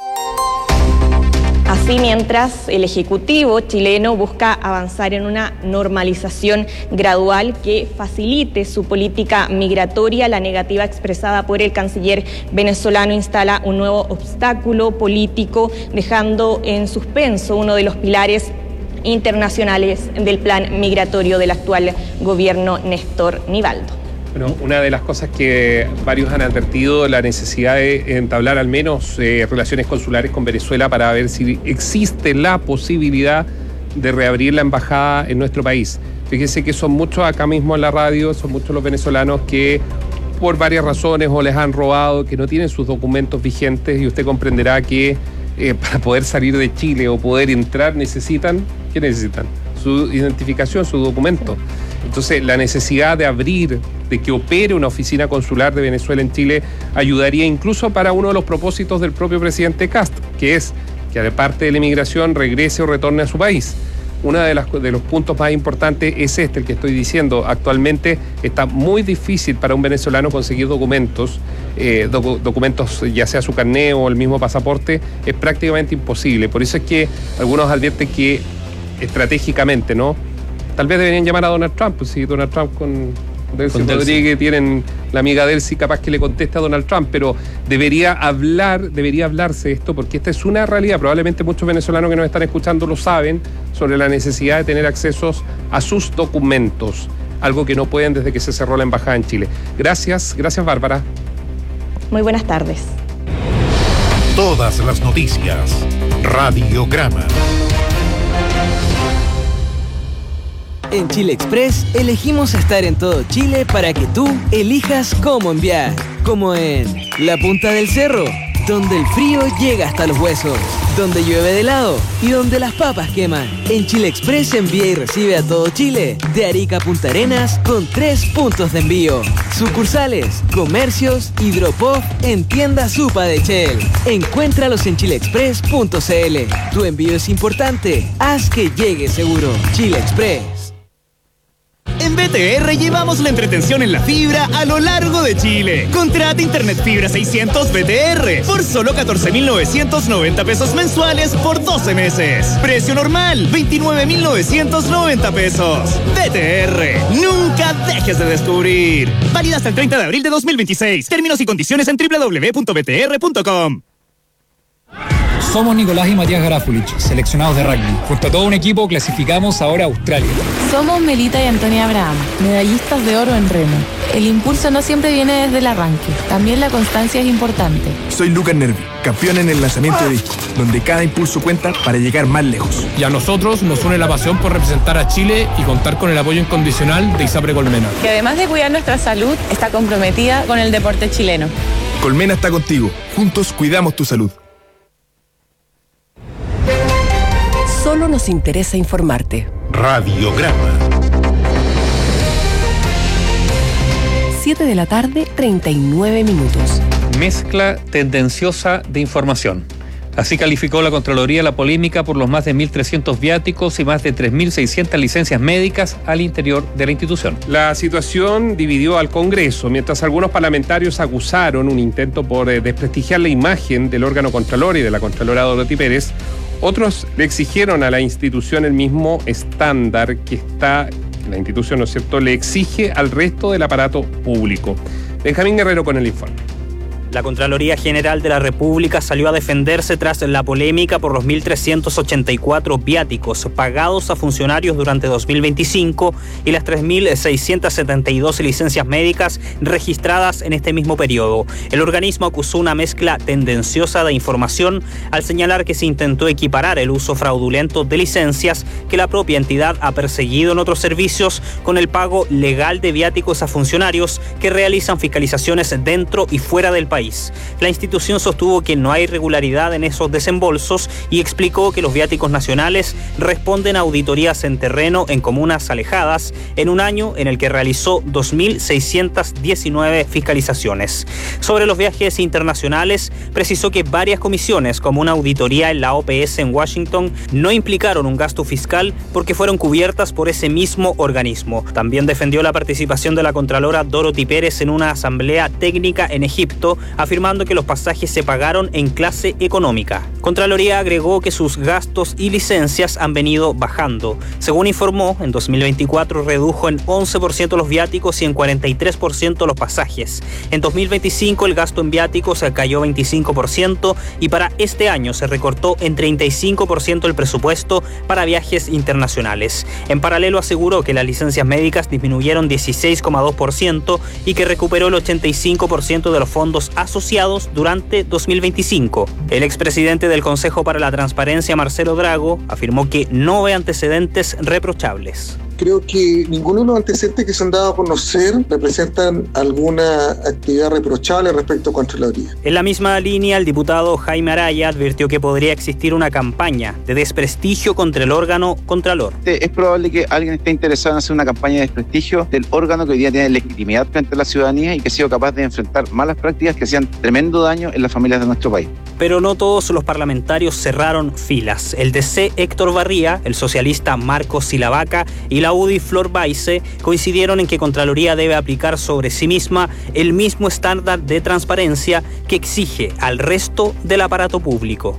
Así, mientras el Ejecutivo chileno busca avanzar en una normalización gradual que facilite su política migratoria, la negativa expresada por el canciller venezolano instala un nuevo obstáculo político, dejando en suspenso uno de los pilares internacionales del plan migratorio del actual gobierno Néstor Nivaldo. Bueno, una de las cosas que varios han advertido, la necesidad de entablar al menos eh, relaciones consulares con Venezuela para ver si existe la posibilidad de reabrir la embajada en nuestro país. Fíjese que son muchos acá mismo en la radio, son muchos los venezolanos que por varias razones o les han robado, que no tienen sus documentos vigentes, y usted comprenderá que eh, para poder salir de Chile o poder entrar necesitan, ¿qué necesitan? Su identificación, su documento. Entonces, la necesidad de abrir, de que opere una oficina consular de Venezuela en Chile, ayudaría incluso para uno de los propósitos del propio presidente Kast, que es que, aparte de la inmigración, regrese o retorne a su país. Uno de, las, de los puntos más importantes es este, el que estoy diciendo. Actualmente está muy difícil para un venezolano conseguir documentos, eh, docu- documentos, ya sea su carné o el mismo pasaporte, es prácticamente imposible. Por eso es que algunos advierten que estratégicamente, ¿no? Tal vez deberían llamar a Donald Trump, pues si Donald Trump con Delcy Rodríguez tienen la amiga Delcy, capaz que le conteste a Donald Trump, pero debería hablar, debería hablarse esto, porque esta es una realidad. Probablemente muchos venezolanos que nos están escuchando lo saben, sobre la necesidad de tener accesos a sus documentos, algo que no pueden desde que se cerró la embajada en Chile. Gracias, gracias Bárbara. Muy buenas tardes. Todas las noticias, Radiograma. En Chile Express elegimos estar en todo Chile para que tú elijas cómo enviar. Como en la punta del cerro, donde el frío llega hasta los huesos, donde llueve de helado y donde las papas queman. En Chile Express envía y recibe a todo Chile, de Arica a Punta Arenas, con tres puntos de envío. Sucursales, comercios y drop-off en tiendas Supa de Shell. Encuéntralos en chile express punto c l. Tu envío es importante, haz que llegue seguro. Chile Express. En B T R llevamos la entretención en la fibra a lo largo de Chile. Contrata Internet Fibra seiscientos B T R por solo catorce mil novecientos noventa pesos mensuales por doce meses. Precio normal, veintinueve mil novecientos noventa pesos. B T R, nunca dejes de descubrir. Válida hasta el treinta de abril de dos mil veintiséis. Términos y condiciones en doble u doble u doble u punto b t r punto com. Somos Nicolás y Matías Garafulich, seleccionados de rugby. Junto a todo un equipo clasificamos ahora a Australia. Somos Melita y Antonia Abraham, medallistas de oro en remo. El impulso no siempre viene desde el arranque, también la constancia es importante. Soy Lucas Nervi, campeón en el lanzamiento de disco, donde cada impulso cuenta para llegar más lejos. Y a nosotros nos une la pasión por representar a Chile y contar con el apoyo incondicional de ISAPRE Colmena, Que además de cuidar nuestra salud, está comprometida con el deporte chileno. Colmena está contigo, juntos cuidamos tu salud. Solo nos interesa informarte. Radiograma. siete de la tarde, treinta y nueve minutos. Mezcla tendenciosa de información. Así calificó la Contraloría la polémica por los más de mil trescientos viáticos y más de tres mil seiscientas licencias médicas al interior de la institución. La situación dividió al Congreso, mientras algunos parlamentarios acusaron un intento por eh, desprestigiar la imagen del órgano Contralor y de la Contralora Dorothy Pérez. Otros le exigieron a la institución el mismo estándar que está, la institución, ¿no es cierto?, le exige al resto del aparato público. Benjamín Guerrero con el informe. La Contraloría General de la República salió a defenderse tras la polémica por los mil trescientos ochenta y cuatro viáticos pagados a funcionarios durante dos mil veinticinco y las tres mil seiscientas setenta y dos licencias médicas registradas en este mismo periodo. El organismo acusó una mezcla tendenciosa de información al señalar que se intentó equiparar el uso fraudulento de licencias que la propia entidad ha perseguido en otros servicios con el pago legal de viáticos a funcionarios que realizan fiscalizaciones dentro y fuera del país. La institución sostuvo que no hay irregularidad en esos desembolsos y explicó que los viáticos nacionales responden a auditorías en terreno en comunas alejadas en un año en el que realizó dos mil seiscientas diecinueve fiscalizaciones. Sobre los viajes internacionales, precisó que varias comisiones, como una auditoría en la O P S en Washington, no implicaron un gasto fiscal porque fueron cubiertas por ese mismo organismo. También defendió la participación de la Contralora Dorothy Pérez en una asamblea técnica en Egipto, afirmando que los pasajes se pagaron en clase económica. Contraloría agregó que sus gastos y licencias han venido bajando. Según informó, en dos mil veinticuatro redujo en once por ciento los viáticos y en cuarenta y tres por ciento los pasajes. En dos mil veinticinco el gasto en viáticos cayó veinticinco por ciento y para este año se recortó en treinta y cinco por ciento el presupuesto para viajes internacionales. En paralelo aseguró que las licencias médicas disminuyeron dieciséis coma dos por ciento y que recuperó el ochenta y cinco por ciento de los fondos asociados durante dos mil veinticinco. El expresidente del Consejo para la Transparencia, Marcelo Drago, afirmó que no ve antecedentes reprochables. Creo que ninguno de los antecedentes que se han dado a conocer representan alguna actividad reprochable respecto a Contraloría. En la misma línea, el diputado Jaime Araya advirtió que podría existir una campaña de desprestigio contra el órgano Contralor. Es probable que alguien esté interesado en hacer una campaña de desprestigio del órgano que hoy día tiene legitimidad frente a la ciudadanía y que ha sido capaz de enfrentar malas prácticas que hacían tremendo daño en las familias de nuestro país. Pero no todos los parlamentarios cerraron filas. El D C Héctor Barría, el socialista Marcos Silavaca y la U D I Flor Baice coincidieron en que Contraloría debe aplicar sobre sí misma el mismo estándar de transparencia que exige al resto del aparato público.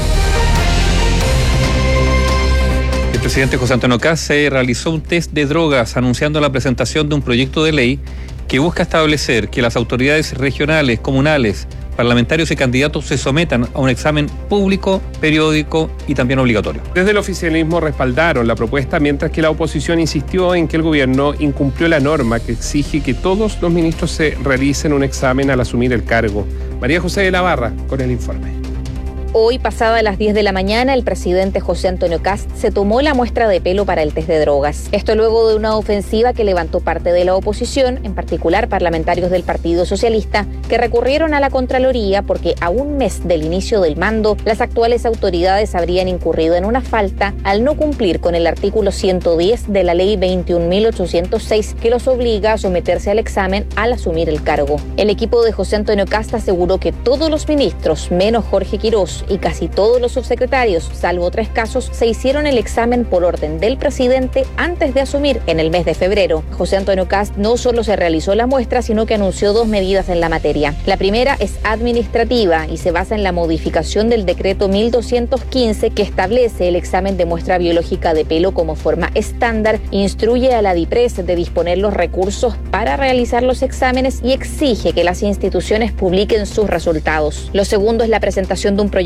El presidente José Antonio Kast se realizó un test de drogas anunciando la presentación de un proyecto de ley que busca establecer que las autoridades regionales, comunales, parlamentarios y candidatos se sometan a un examen público, periódico y también obligatorio. Desde el oficialismo respaldaron la propuesta, mientras que la oposición insistió en que el gobierno incumplió la norma que exige que todos los ministros se realicen un examen al asumir el cargo. María José de la Barra con el informe. Hoy, pasada las diez de la mañana, el presidente José Antonio Kast se tomó la muestra de pelo para el test de drogas. Esto luego de una ofensiva que levantó parte de la oposición, en particular parlamentarios del Partido Socialista, que recurrieron a la Contraloría porque a un mes del inicio del mando, las actuales autoridades habrían incurrido en una falta al no cumplir con el artículo ciento diez de la Ley veintiún mil ochocientos seis, que los obliga a someterse al examen al asumir el cargo. El equipo de José Antonio Kast aseguró que todos los ministros, menos Jorge Quirós, y casi todos los subsecretarios, salvo tres casos, se hicieron el examen por orden del presidente antes de asumir en el mes de febrero. José Antonio Kast no solo se realizó la muestra, sino que anunció dos medidas en la materia. La primera es administrativa y se basa en la modificación del decreto mil doscientos quince, que establece el examen de muestra biológica de pelo como forma estándar, instruye a la DIPRES de disponer los recursos para realizar los exámenes y exige que las instituciones publiquen sus resultados. Lo segundo es la presentación de un proyecto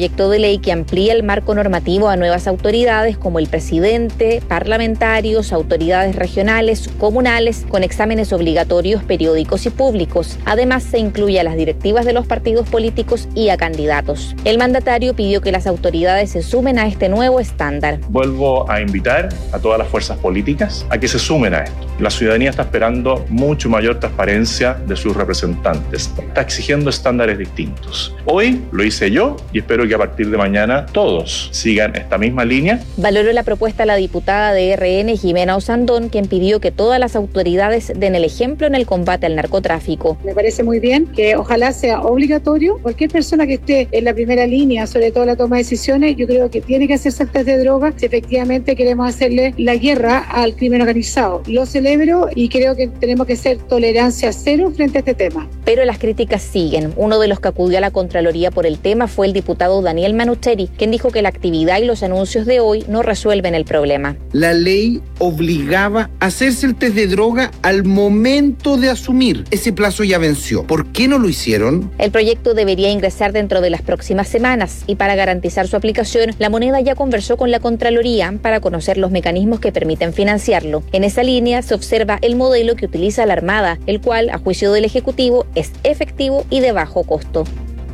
proyecto de ley que amplía el marco normativo a nuevas autoridades como el presidente, parlamentarios, autoridades regionales, comunales, con exámenes obligatorios periódicos y públicos. Además, se incluye a las directivas de los partidos políticos y a candidatos. El mandatario pidió que las autoridades se sumen a este nuevo estándar. Vuelvo a invitar a todas las fuerzas políticas a que se sumen a esto. La ciudadanía está esperando mucho mayor transparencia de sus representantes. Está exigiendo estándares distintos. Hoy lo hice yo y espero que a partir de mañana todos sigan esta misma línea. Valoró la propuesta la diputada de R N, Jimena Osandón, quien pidió que todas las autoridades den el ejemplo en el combate al narcotráfico. Me parece muy bien que ojalá sea obligatorio. Cualquier persona que esté en la primera línea, sobre todo la toma de decisiones, yo creo que tiene que hacerse el test de droga si efectivamente queremos hacerle la guerra al crimen organizado. Lo celebro y creo que tenemos que ser tolerancia cero frente a este tema. Pero las críticas siguen. Uno de los que acudió a la Contraloría por el tema fue el diputado Daniel Manucheri, quien dijo que la actividad y los anuncios de hoy no resuelven el problema. La ley obligaba a hacerse el test de droga al momento de asumir. Ese plazo ya venció. ¿Por qué no lo hicieron? El proyecto debería ingresar dentro de las próximas semanas y para garantizar su aplicación, la moneda ya conversó con la Contraloría para conocer los mecanismos que permiten financiarlo. En esa línea se observa el modelo que utiliza la Armada, el cual, a juicio del Ejecutivo, es efectivo y de bajo costo.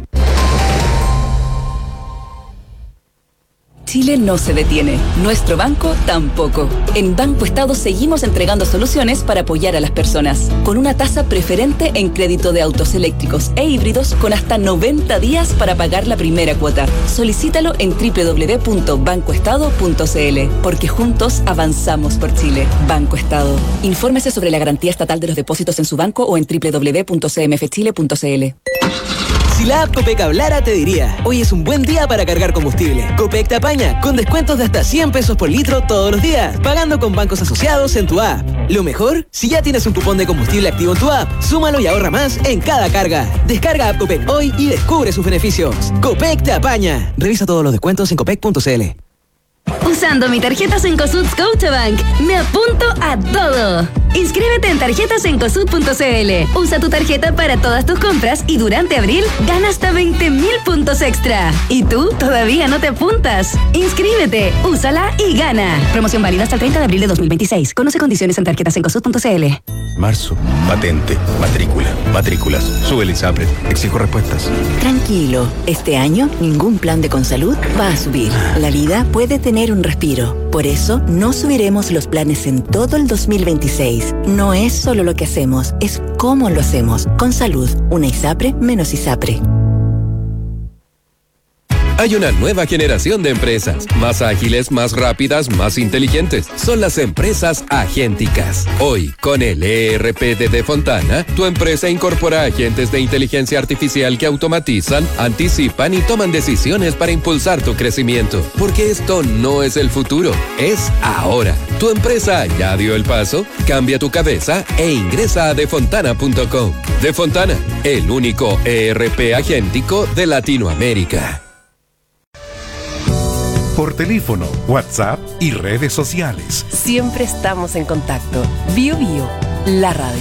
Chile no se detiene, nuestro banco tampoco. En Banco Estado seguimos entregando soluciones para apoyar a las personas, con una tasa preferente en crédito de autos eléctricos e híbridos con hasta noventa días para pagar la primera cuota. Solicítalo en doble u doble u doble u punto banco estado punto c l, porque juntos avanzamos por Chile. Banco Estado. Infórmese sobre la garantía estatal de los depósitos en su banco o en doble u doble u doble u punto c m f chile punto c l. Si la app Copec hablara, te diría: hoy es un buen día para cargar combustible. Copec te apaña con descuentos de hasta cien pesos por litro todos los días, pagando con bancos asociados en tu app. Lo mejor, si ya tienes un cupón de combustible activo en tu app, súmalo y ahorra más en cada carga. Descarga app Copec hoy y descubre sus beneficios. Copec te apaña. Revisa todos los descuentos en copec punto c l. Usando mi tarjeta Cencosud Scotiabank, me apunto a todo. Inscríbete en tarjetas cencosud punto c l. Usa tu tarjeta para todas tus compras y durante abril gana hasta veinte mil puntos extra. ¿Y tú todavía no te apuntas? Inscríbete, úsala y gana. Promoción válida hasta el treinta de abril de dos mil veintiséis. Conoce condiciones en tarjetas cencosud punto c l. Marzo, patente, matrícula, matrículas. Sube el ISAPRE. Exijo respuestas. Tranquilo, este año ningún plan de Consalud va a subir. La vida puede tener un respiro. Por eso no subiremos los planes en todo el dos mil veintiséis. No es solo lo que hacemos, es cómo lo hacemos. Consalud, una ISAPRE menos ISAPRE. Hay una nueva generación de empresas, más ágiles, más rápidas, más inteligentes. Son las empresas agénticas. Hoy, con el E R P de Defontana, tu empresa incorpora agentes de inteligencia artificial que automatizan, anticipan y toman decisiones para impulsar tu crecimiento. Porque esto no es el futuro, es ahora. ¿Tu empresa ya dio el paso? Cambia tu cabeza e ingresa a defontana punto com. Defontana, el único E R P agéntico de Latinoamérica. Por teléfono, WhatsApp y redes sociales. Siempre estamos en contacto. Bio Bio, la radio.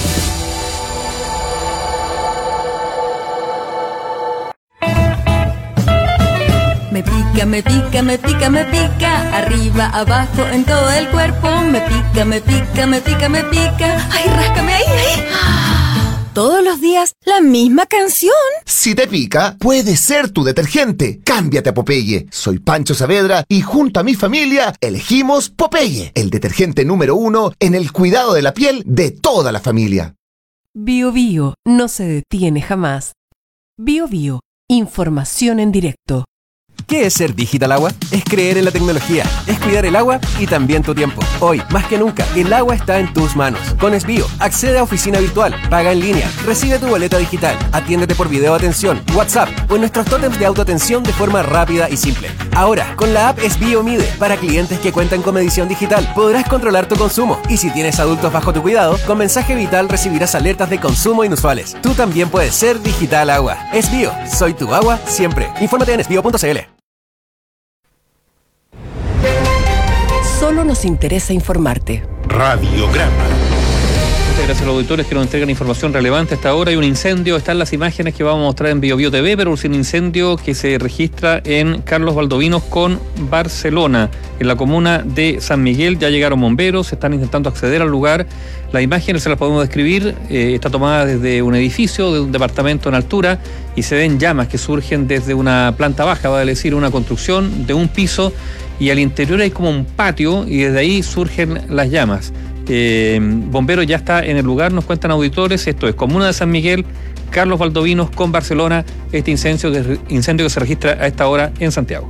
Me pica, me pica, me pica, me pica. Arriba, abajo, en todo el cuerpo. Me pica, me pica, me pica, me pica. Ay, ráscame ahí, ahí. Todos los días, la misma canción. Si te pica, puede ser tu detergente. Cámbiate a Popeye. Soy Pancho Saavedra y junto a mi familia elegimos Popeye, el detergente número uno en el cuidado de la piel de toda la familia. Bio Bio no se detiene jamás. Bio Bio, información en directo. ¿Qué es ser Digital Agua? Es creer en la tecnología, es cuidar el agua y también tu tiempo. Hoy, más que nunca, el agua está en tus manos. Con Esbio, accede a oficina virtual, paga en línea, recibe tu boleta digital, atiéndete por video atención, WhatsApp o en nuestros tótems de autoatención de forma rápida y simple. Ahora, con la app Esbio Mide, para clientes que cuentan con medición digital, podrás controlar tu consumo. Y si tienes adultos bajo tu cuidado, con mensaje vital recibirás alertas de consumo inusuales. Tú también puedes ser Digital Agua. Esbio, soy tu agua siempre. Infórmate en esbio punto c l. Solo nos interesa informarte. Radiograma. gracias a los auditores que nos entregan información relevante hasta ahora. Hay un incendio, están las imágenes que vamos a mostrar en BioBio T V, pero es un incendio que se registra en Carlos Valdovinos con Barcelona, en la comuna de San Miguel. Ya llegaron bomberos, están intentando acceder al lugar. Las imágenes se las podemos describir, eh, está tomada desde un edificio, de un departamento en altura, y se ven llamas que surgen desde una planta baja, vale decir, una construcción de un piso, y al interior hay como un patio, y desde ahí surgen las llamas. Eh, bomberos ya está en el lugar, nos cuentan auditores. Esto es comuna de San Miguel, Carlos Valdovinos con Barcelona, este incendio que, incendio que se registra a esta hora en Santiago.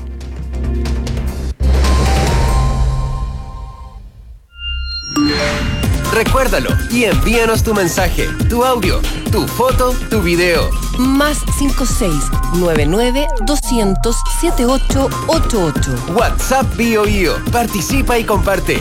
Recuérdalo y envíanos tu mensaje, tu audio, tu foto, tu video. Más cinco seis nueve nueve dos cero cero siete ocho ocho ocho. WhatsApp BioBio. Participa y comparte.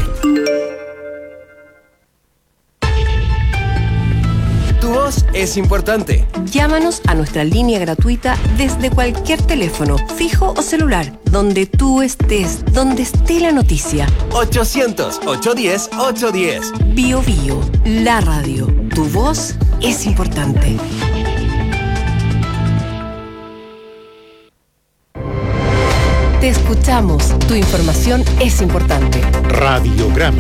Tu voz es importante. Llámanos a nuestra línea gratuita desde cualquier teléfono, fijo o celular, donde tú estés, donde esté la noticia. ochocientos, ochocientos diez, ochocientos diez. Bio Bio, la radio. Tu voz es importante. Te escuchamos. Tu información es importante. Radiograma.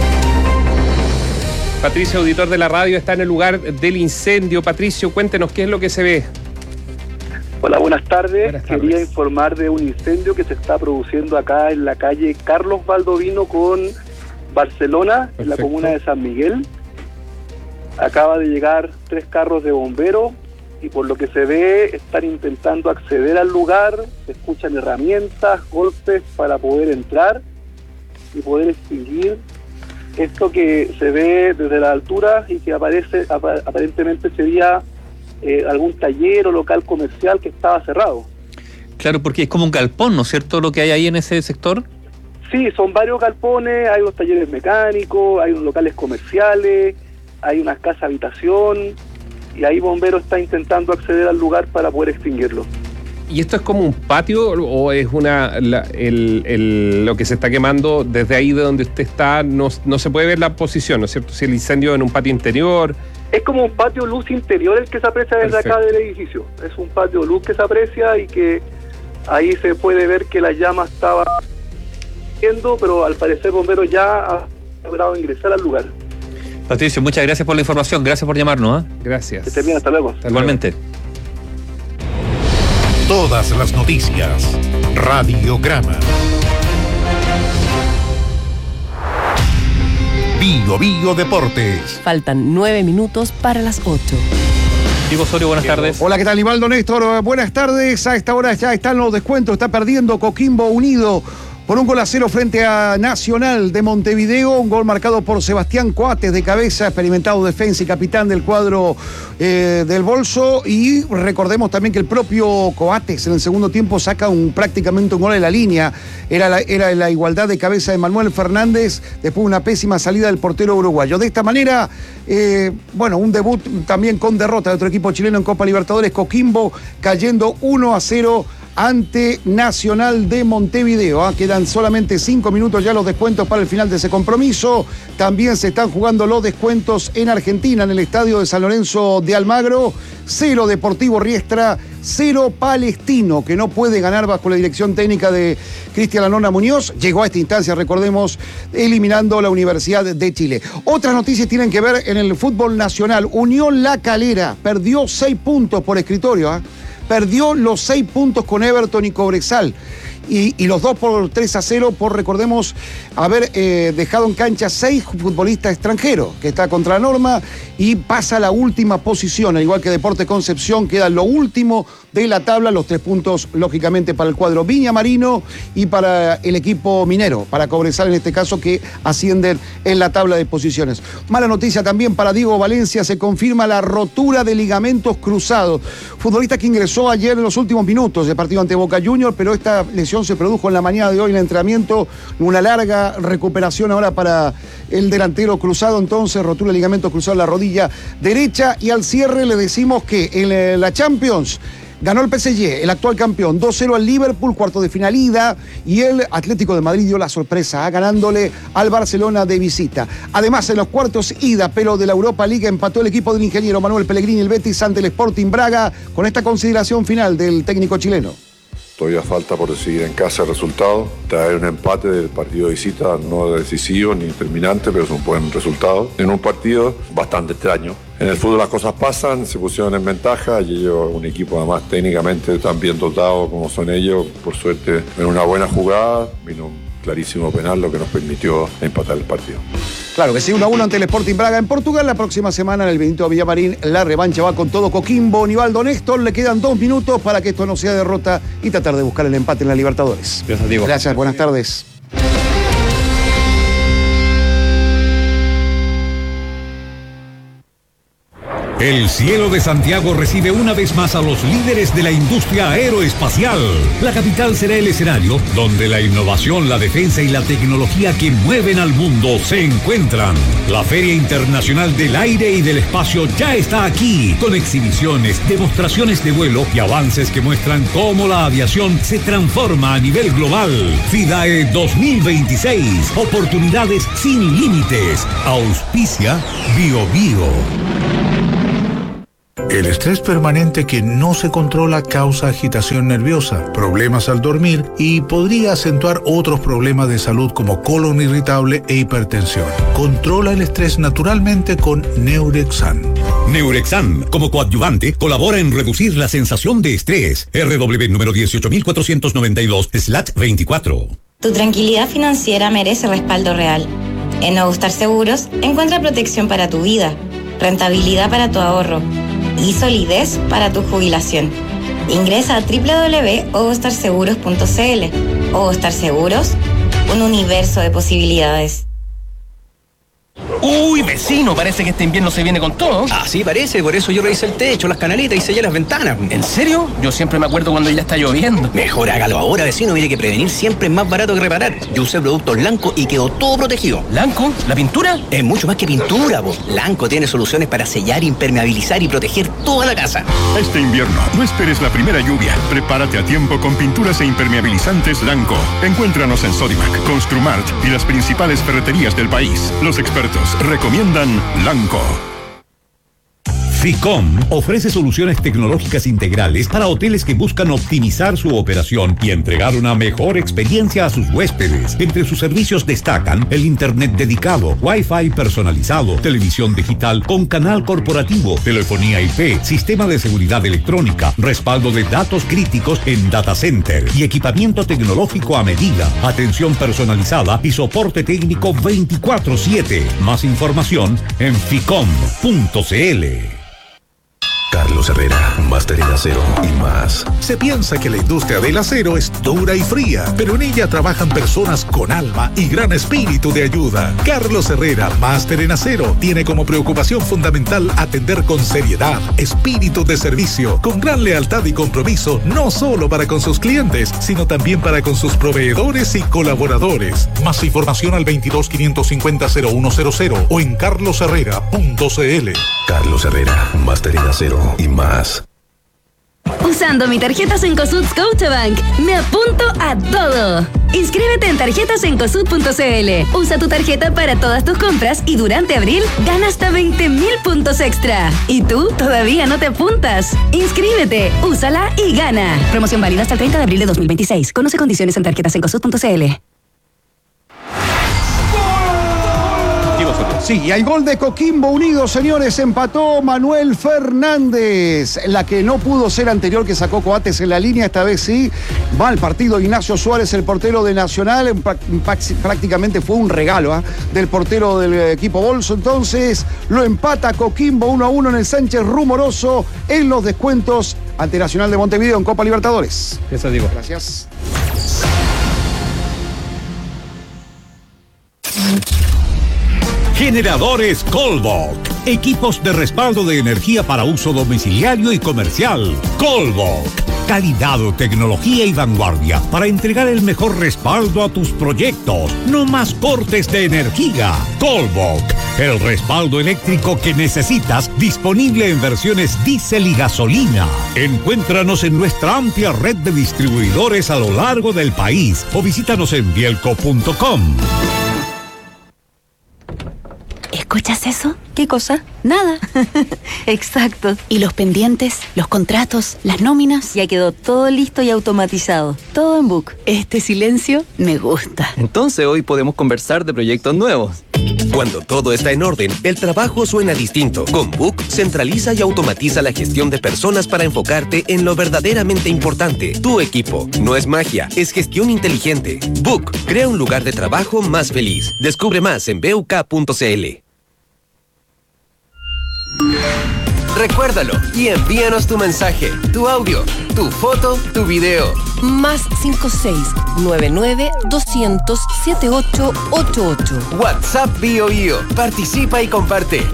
Patricio, auditor de la radio, está en el lugar del incendio. Patricio, cuéntenos qué es lo que se ve. Hola, buenas tardes. Buenas tardes. Quería informar de un incendio que se está produciendo acá en la calle Carlos Valdovinos con Barcelona, Perfecto. En la comuna de San Miguel. Acaba de llegar tres carros de bomberos y por lo que se ve están intentando acceder al lugar. Se escuchan herramientas, golpes para poder entrar y poder extinguir esto que se ve desde la altura y que aparece ap- aparentemente sería eh, algún taller o local comercial que estaba cerrado. Claro, porque es como un galpón, ¿no es cierto, lo que hay ahí en ese sector? Sí, son varios galpones, hay unos talleres mecánicos, hay unos locales comerciales, hay unas casas habitación, y ahí Bomberos está intentando acceder al lugar para poder extinguirlo. ¿Y esto es como un patio o es una la, el, el, lo que se está quemando desde ahí de donde usted está? No, no se puede ver la posición, ¿no es cierto? Si el incendio en un patio interior... Es como un patio luz interior el que se aprecia desde Perfecto. Acá del edificio. Es un patio luz que se aprecia y que ahí se puede ver que la llama estaba viendo, pero al parecer Bomberos ya ha logrado ingresar al lugar. Patricio, muchas gracias por la información, gracias por llamarnos. ¿eh? Gracias. Que estén bien, hasta luego. Hasta Igualmente. Todas las noticias. Radiograma. Bio Bio Deportes. Faltan nueve minutos para las ocho. Diego Osorio, buenas tardes. Hola, ¿qué tal, Nivaldo Néstor? Buenas tardes. A esta hora ya están los descuentos. Está perdiendo Coquimbo Unido por un gol a cero frente a Nacional de Montevideo, un gol marcado por Sebastián Coates de cabeza, experimentado defensa y capitán del cuadro eh, del Bolso, y recordemos también que el propio Coates en el segundo tiempo saca un prácticamente un gol en la línea, era la, era la igualdad de cabeza de Manuel Fernández después de una pésima salida del portero uruguayo. De esta manera, eh, bueno, un debut también con derrota de otro equipo chileno en Copa Libertadores, Coquimbo cayendo uno a cero ante Nacional de Montevideo. ¿eh? Quedan solamente cinco minutos ya los descuentos para el final de ese compromiso. También se están jugando los descuentos en Argentina, en el estadio de San Lorenzo de Almagro. Cero Deportivo Riestra, cero Palestino, que no puede ganar bajo la dirección técnica de Cristian Lanona Muñoz. Llegó a esta instancia, recordemos, eliminando la Universidad de Chile. Otras noticias tienen que ver en el fútbol nacional. Unión La Calera perdió seis puntos por escritorio, ¿eh? Perdió los seis puntos con Everton y Cobresal. Y, y los dos por tres a cero por, recordemos, haber eh, dejado en cancha seis futbolistas extranjeros, que está contra la norma y pasa a la última posición, al igual que Deportes Concepción, queda lo último de la tabla, los tres puntos, lógicamente, para el cuadro Viña Marino y para el equipo minero, para Cobresal en este caso, que ascienden en la tabla de posiciones. Mala noticia también para Diego Valencia, se confirma la rotura de ligamentos cruzados. Futbolista que ingresó ayer en los últimos minutos del partido ante Boca Juniors, pero esta lesión se produjo en la mañana de hoy en el entrenamiento, una larga recuperación ahora para el delantero cruzado, entonces rotura de ligamento cruzado en la rodilla derecha. Y al cierre le decimos que en la Champions Ganó el P S G, el actual campeón, dos cero al Liverpool, cuarto de final ida, y el Atlético de Madrid dio la sorpresa, ¿eh? ganándole al Barcelona de visita. Además, en los cuartos ida, pero de la Europa League, empató el equipo del ingeniero Manuel Pellegrini, el Betis, ante el Sporting Braga, con esta consideración final del técnico chileno. Todavía falta por decidir en casa el resultado. Traer un empate del partido de visita, no decisivo ni determinante, pero es un buen resultado. En un partido bastante extraño. En el fútbol las cosas pasan, se pusieron en ventaja y ellos, un equipo además técnicamente tan bien dotado como son ellos, por suerte en una buena jugada, vino un clarísimo penal lo que nos permitió empatar el partido. Claro que sí, uno a uno ante el Sporting Braga en Portugal. La próxima semana en el Benito Villamarín la revancha va con todo. Coquimbo, Nivaldo, Néstor, le quedan dos minutos para que esto no sea derrota y tratar de buscar el empate en la Libertadores. Gracias, Diego. Gracias, buenas tardes. El cielo de Santiago recibe una vez más a los líderes de la industria aeroespacial. La capital será el escenario donde la innovación, la defensa y la tecnología que mueven al mundo se encuentran. La Feria Internacional del Aire y del Espacio ya está aquí, con exhibiciones, demostraciones de vuelo y avances que muestran cómo la aviación se transforma a nivel global. FIDAE dos mil veintiséis, oportunidades sin límites. Auspicia Bio Bio. El estrés permanente que no se controla causa agitación nerviosa, problemas al dormir y podría acentuar otros problemas de salud como colon irritable e hipertensión. Controla el estrés naturalmente con Neurexan. Neurexan, como coadyuvante, colabora en reducir la sensación de estrés. R W número dieciocho mil cuatrocientos noventa y dos slash veinticuatro. Tu tranquilidad financiera merece respaldo real. En Ogostar Seguros encuentra protección para tu vida, rentabilidad para tu ahorro y solidez para tu jubilación. Ingresa a doble u doble u doble u punto ogostar seguros punto c l. Ogostar Seguros, un universo de posibilidades. Uy, vecino, parece que este invierno se viene con todo. Así parece, por eso yo revisé el techo, las canaletas y sellé las ventanas. ¿En serio? Yo siempre me acuerdo cuando ya está lloviendo. Mejor hágalo ahora, vecino, mire que prevenir siempre es más barato que reparar. Yo usé productos Lanco y quedó todo protegido. ¿Lanco? ¿La pintura? Es mucho más que pintura, vos. Lanco tiene soluciones para sellar, impermeabilizar y proteger toda la casa. Este invierno, no esperes la primera lluvia. Prepárate a tiempo con pinturas e impermeabilizantes Lanco. Encuéntranos en Sodimac, Construmart y las principales ferreterías del país. Los expertos recomiendan Lanco. FICOM ofrece soluciones tecnológicas integrales para hoteles que buscan optimizar su operación y entregar una mejor experiencia a sus huéspedes. Entre sus servicios destacan el internet dedicado, Wi-Fi personalizado, televisión digital con canal corporativo, telefonía I P, sistema de seguridad electrónica, respaldo de datos críticos en data center y equipamiento tecnológico a medida, atención personalizada y soporte técnico veinticuatro siete. Más información en ficom punto c l. Carlos Herrera, máster en acero y más. Se piensa que la industria del acero es dura y fría, pero en ella trabajan personas con alma y gran espíritu de ayuda. Carlos Herrera, máster en acero, tiene como preocupación fundamental atender con seriedad, espíritu de servicio, con gran lealtad y compromiso, no solo para con sus clientes, sino también para con sus proveedores y colaboradores. Más información al veintidós quinientos cincuenta cero uno cero cero o en carlos herrera punto c l. Carlos Herrera, máster en acero y más. Usando mi tarjeta Cencosud Scotiabank, me apunto a todo. Inscríbete en tarjetas cencosud punto c l. Usa tu tarjeta para todas tus compras y durante abril gana hasta veinte mil puntos extra. ¿Y tú todavía no te apuntas? Inscríbete, úsala y gana. Promoción válida hasta el treinta de abril de dos mil veintiséis. Conoce condiciones en tarjetas cencosud punto c l. Sí, y hay gol de Coquimbo Unido, señores, empató Manuel Fernández. La que no pudo ser anterior, que sacó Coates en la línea, esta vez sí. Va al partido Ignacio Suárez, el portero de Nacional. Prácticamente fue un regalo ¿eh? del portero del equipo Bolso. Entonces lo empata Coquimbo uno a uno en el Sánchez Rumoroso en los descuentos ante Nacional de Montevideo en Copa Libertadores. Eso digo. Gracias. Generadores Colbach. Equipos de respaldo de energía para uso domiciliario y comercial. Colvoc. Calidad, tecnología y vanguardia para entregar el mejor respaldo a tus proyectos. No más cortes de energía. Colvoc. El respaldo eléctrico que necesitas, disponible en versiones diésel y gasolina. Encuéntranos en nuestra amplia red de distribuidores a lo largo del país o visítanos en bielco punto com. ¿Escuchas eso? ¿Qué cosa? Nada. Exacto. ¿Y los pendientes, los contratos, las nóminas? Ya quedó todo listo y automatizado. Todo en Book. Este silencio me gusta. Entonces hoy podemos conversar de proyectos nuevos. Cuando todo está en orden, el trabajo suena distinto. Con Book, centraliza y automatiza la gestión de personas para enfocarte en lo verdaderamente importante. Tu equipo. No es magia, es gestión inteligente. Book, crea un lugar de trabajo más feliz. Descubre más en b u k punto c l. Recuérdalo y envíanos tu mensaje, tu audio, tu foto, tu video. Más cinco seis nueve nueve dos cero cero siete ocho ocho ocho. WhatsApp Bio Bio. Participa y comparte.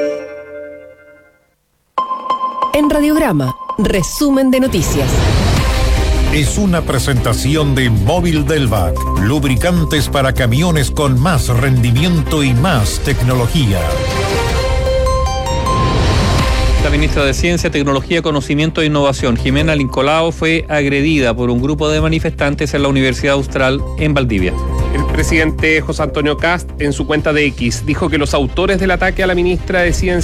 En Radiograma, resumen de noticias. Es una presentación de Móvil Delvac, lubricantes para camiones con más rendimiento y más tecnología. La ministra de Ciencia, Tecnología, Conocimiento e Innovación, Jimena Lincolao, fue agredida por un grupo de manifestantes en la Universidad Austral en Valdivia. El presidente José Antonio Kast, en su cuenta de X, dijo que los autores del ataque a la ministra de Ciencia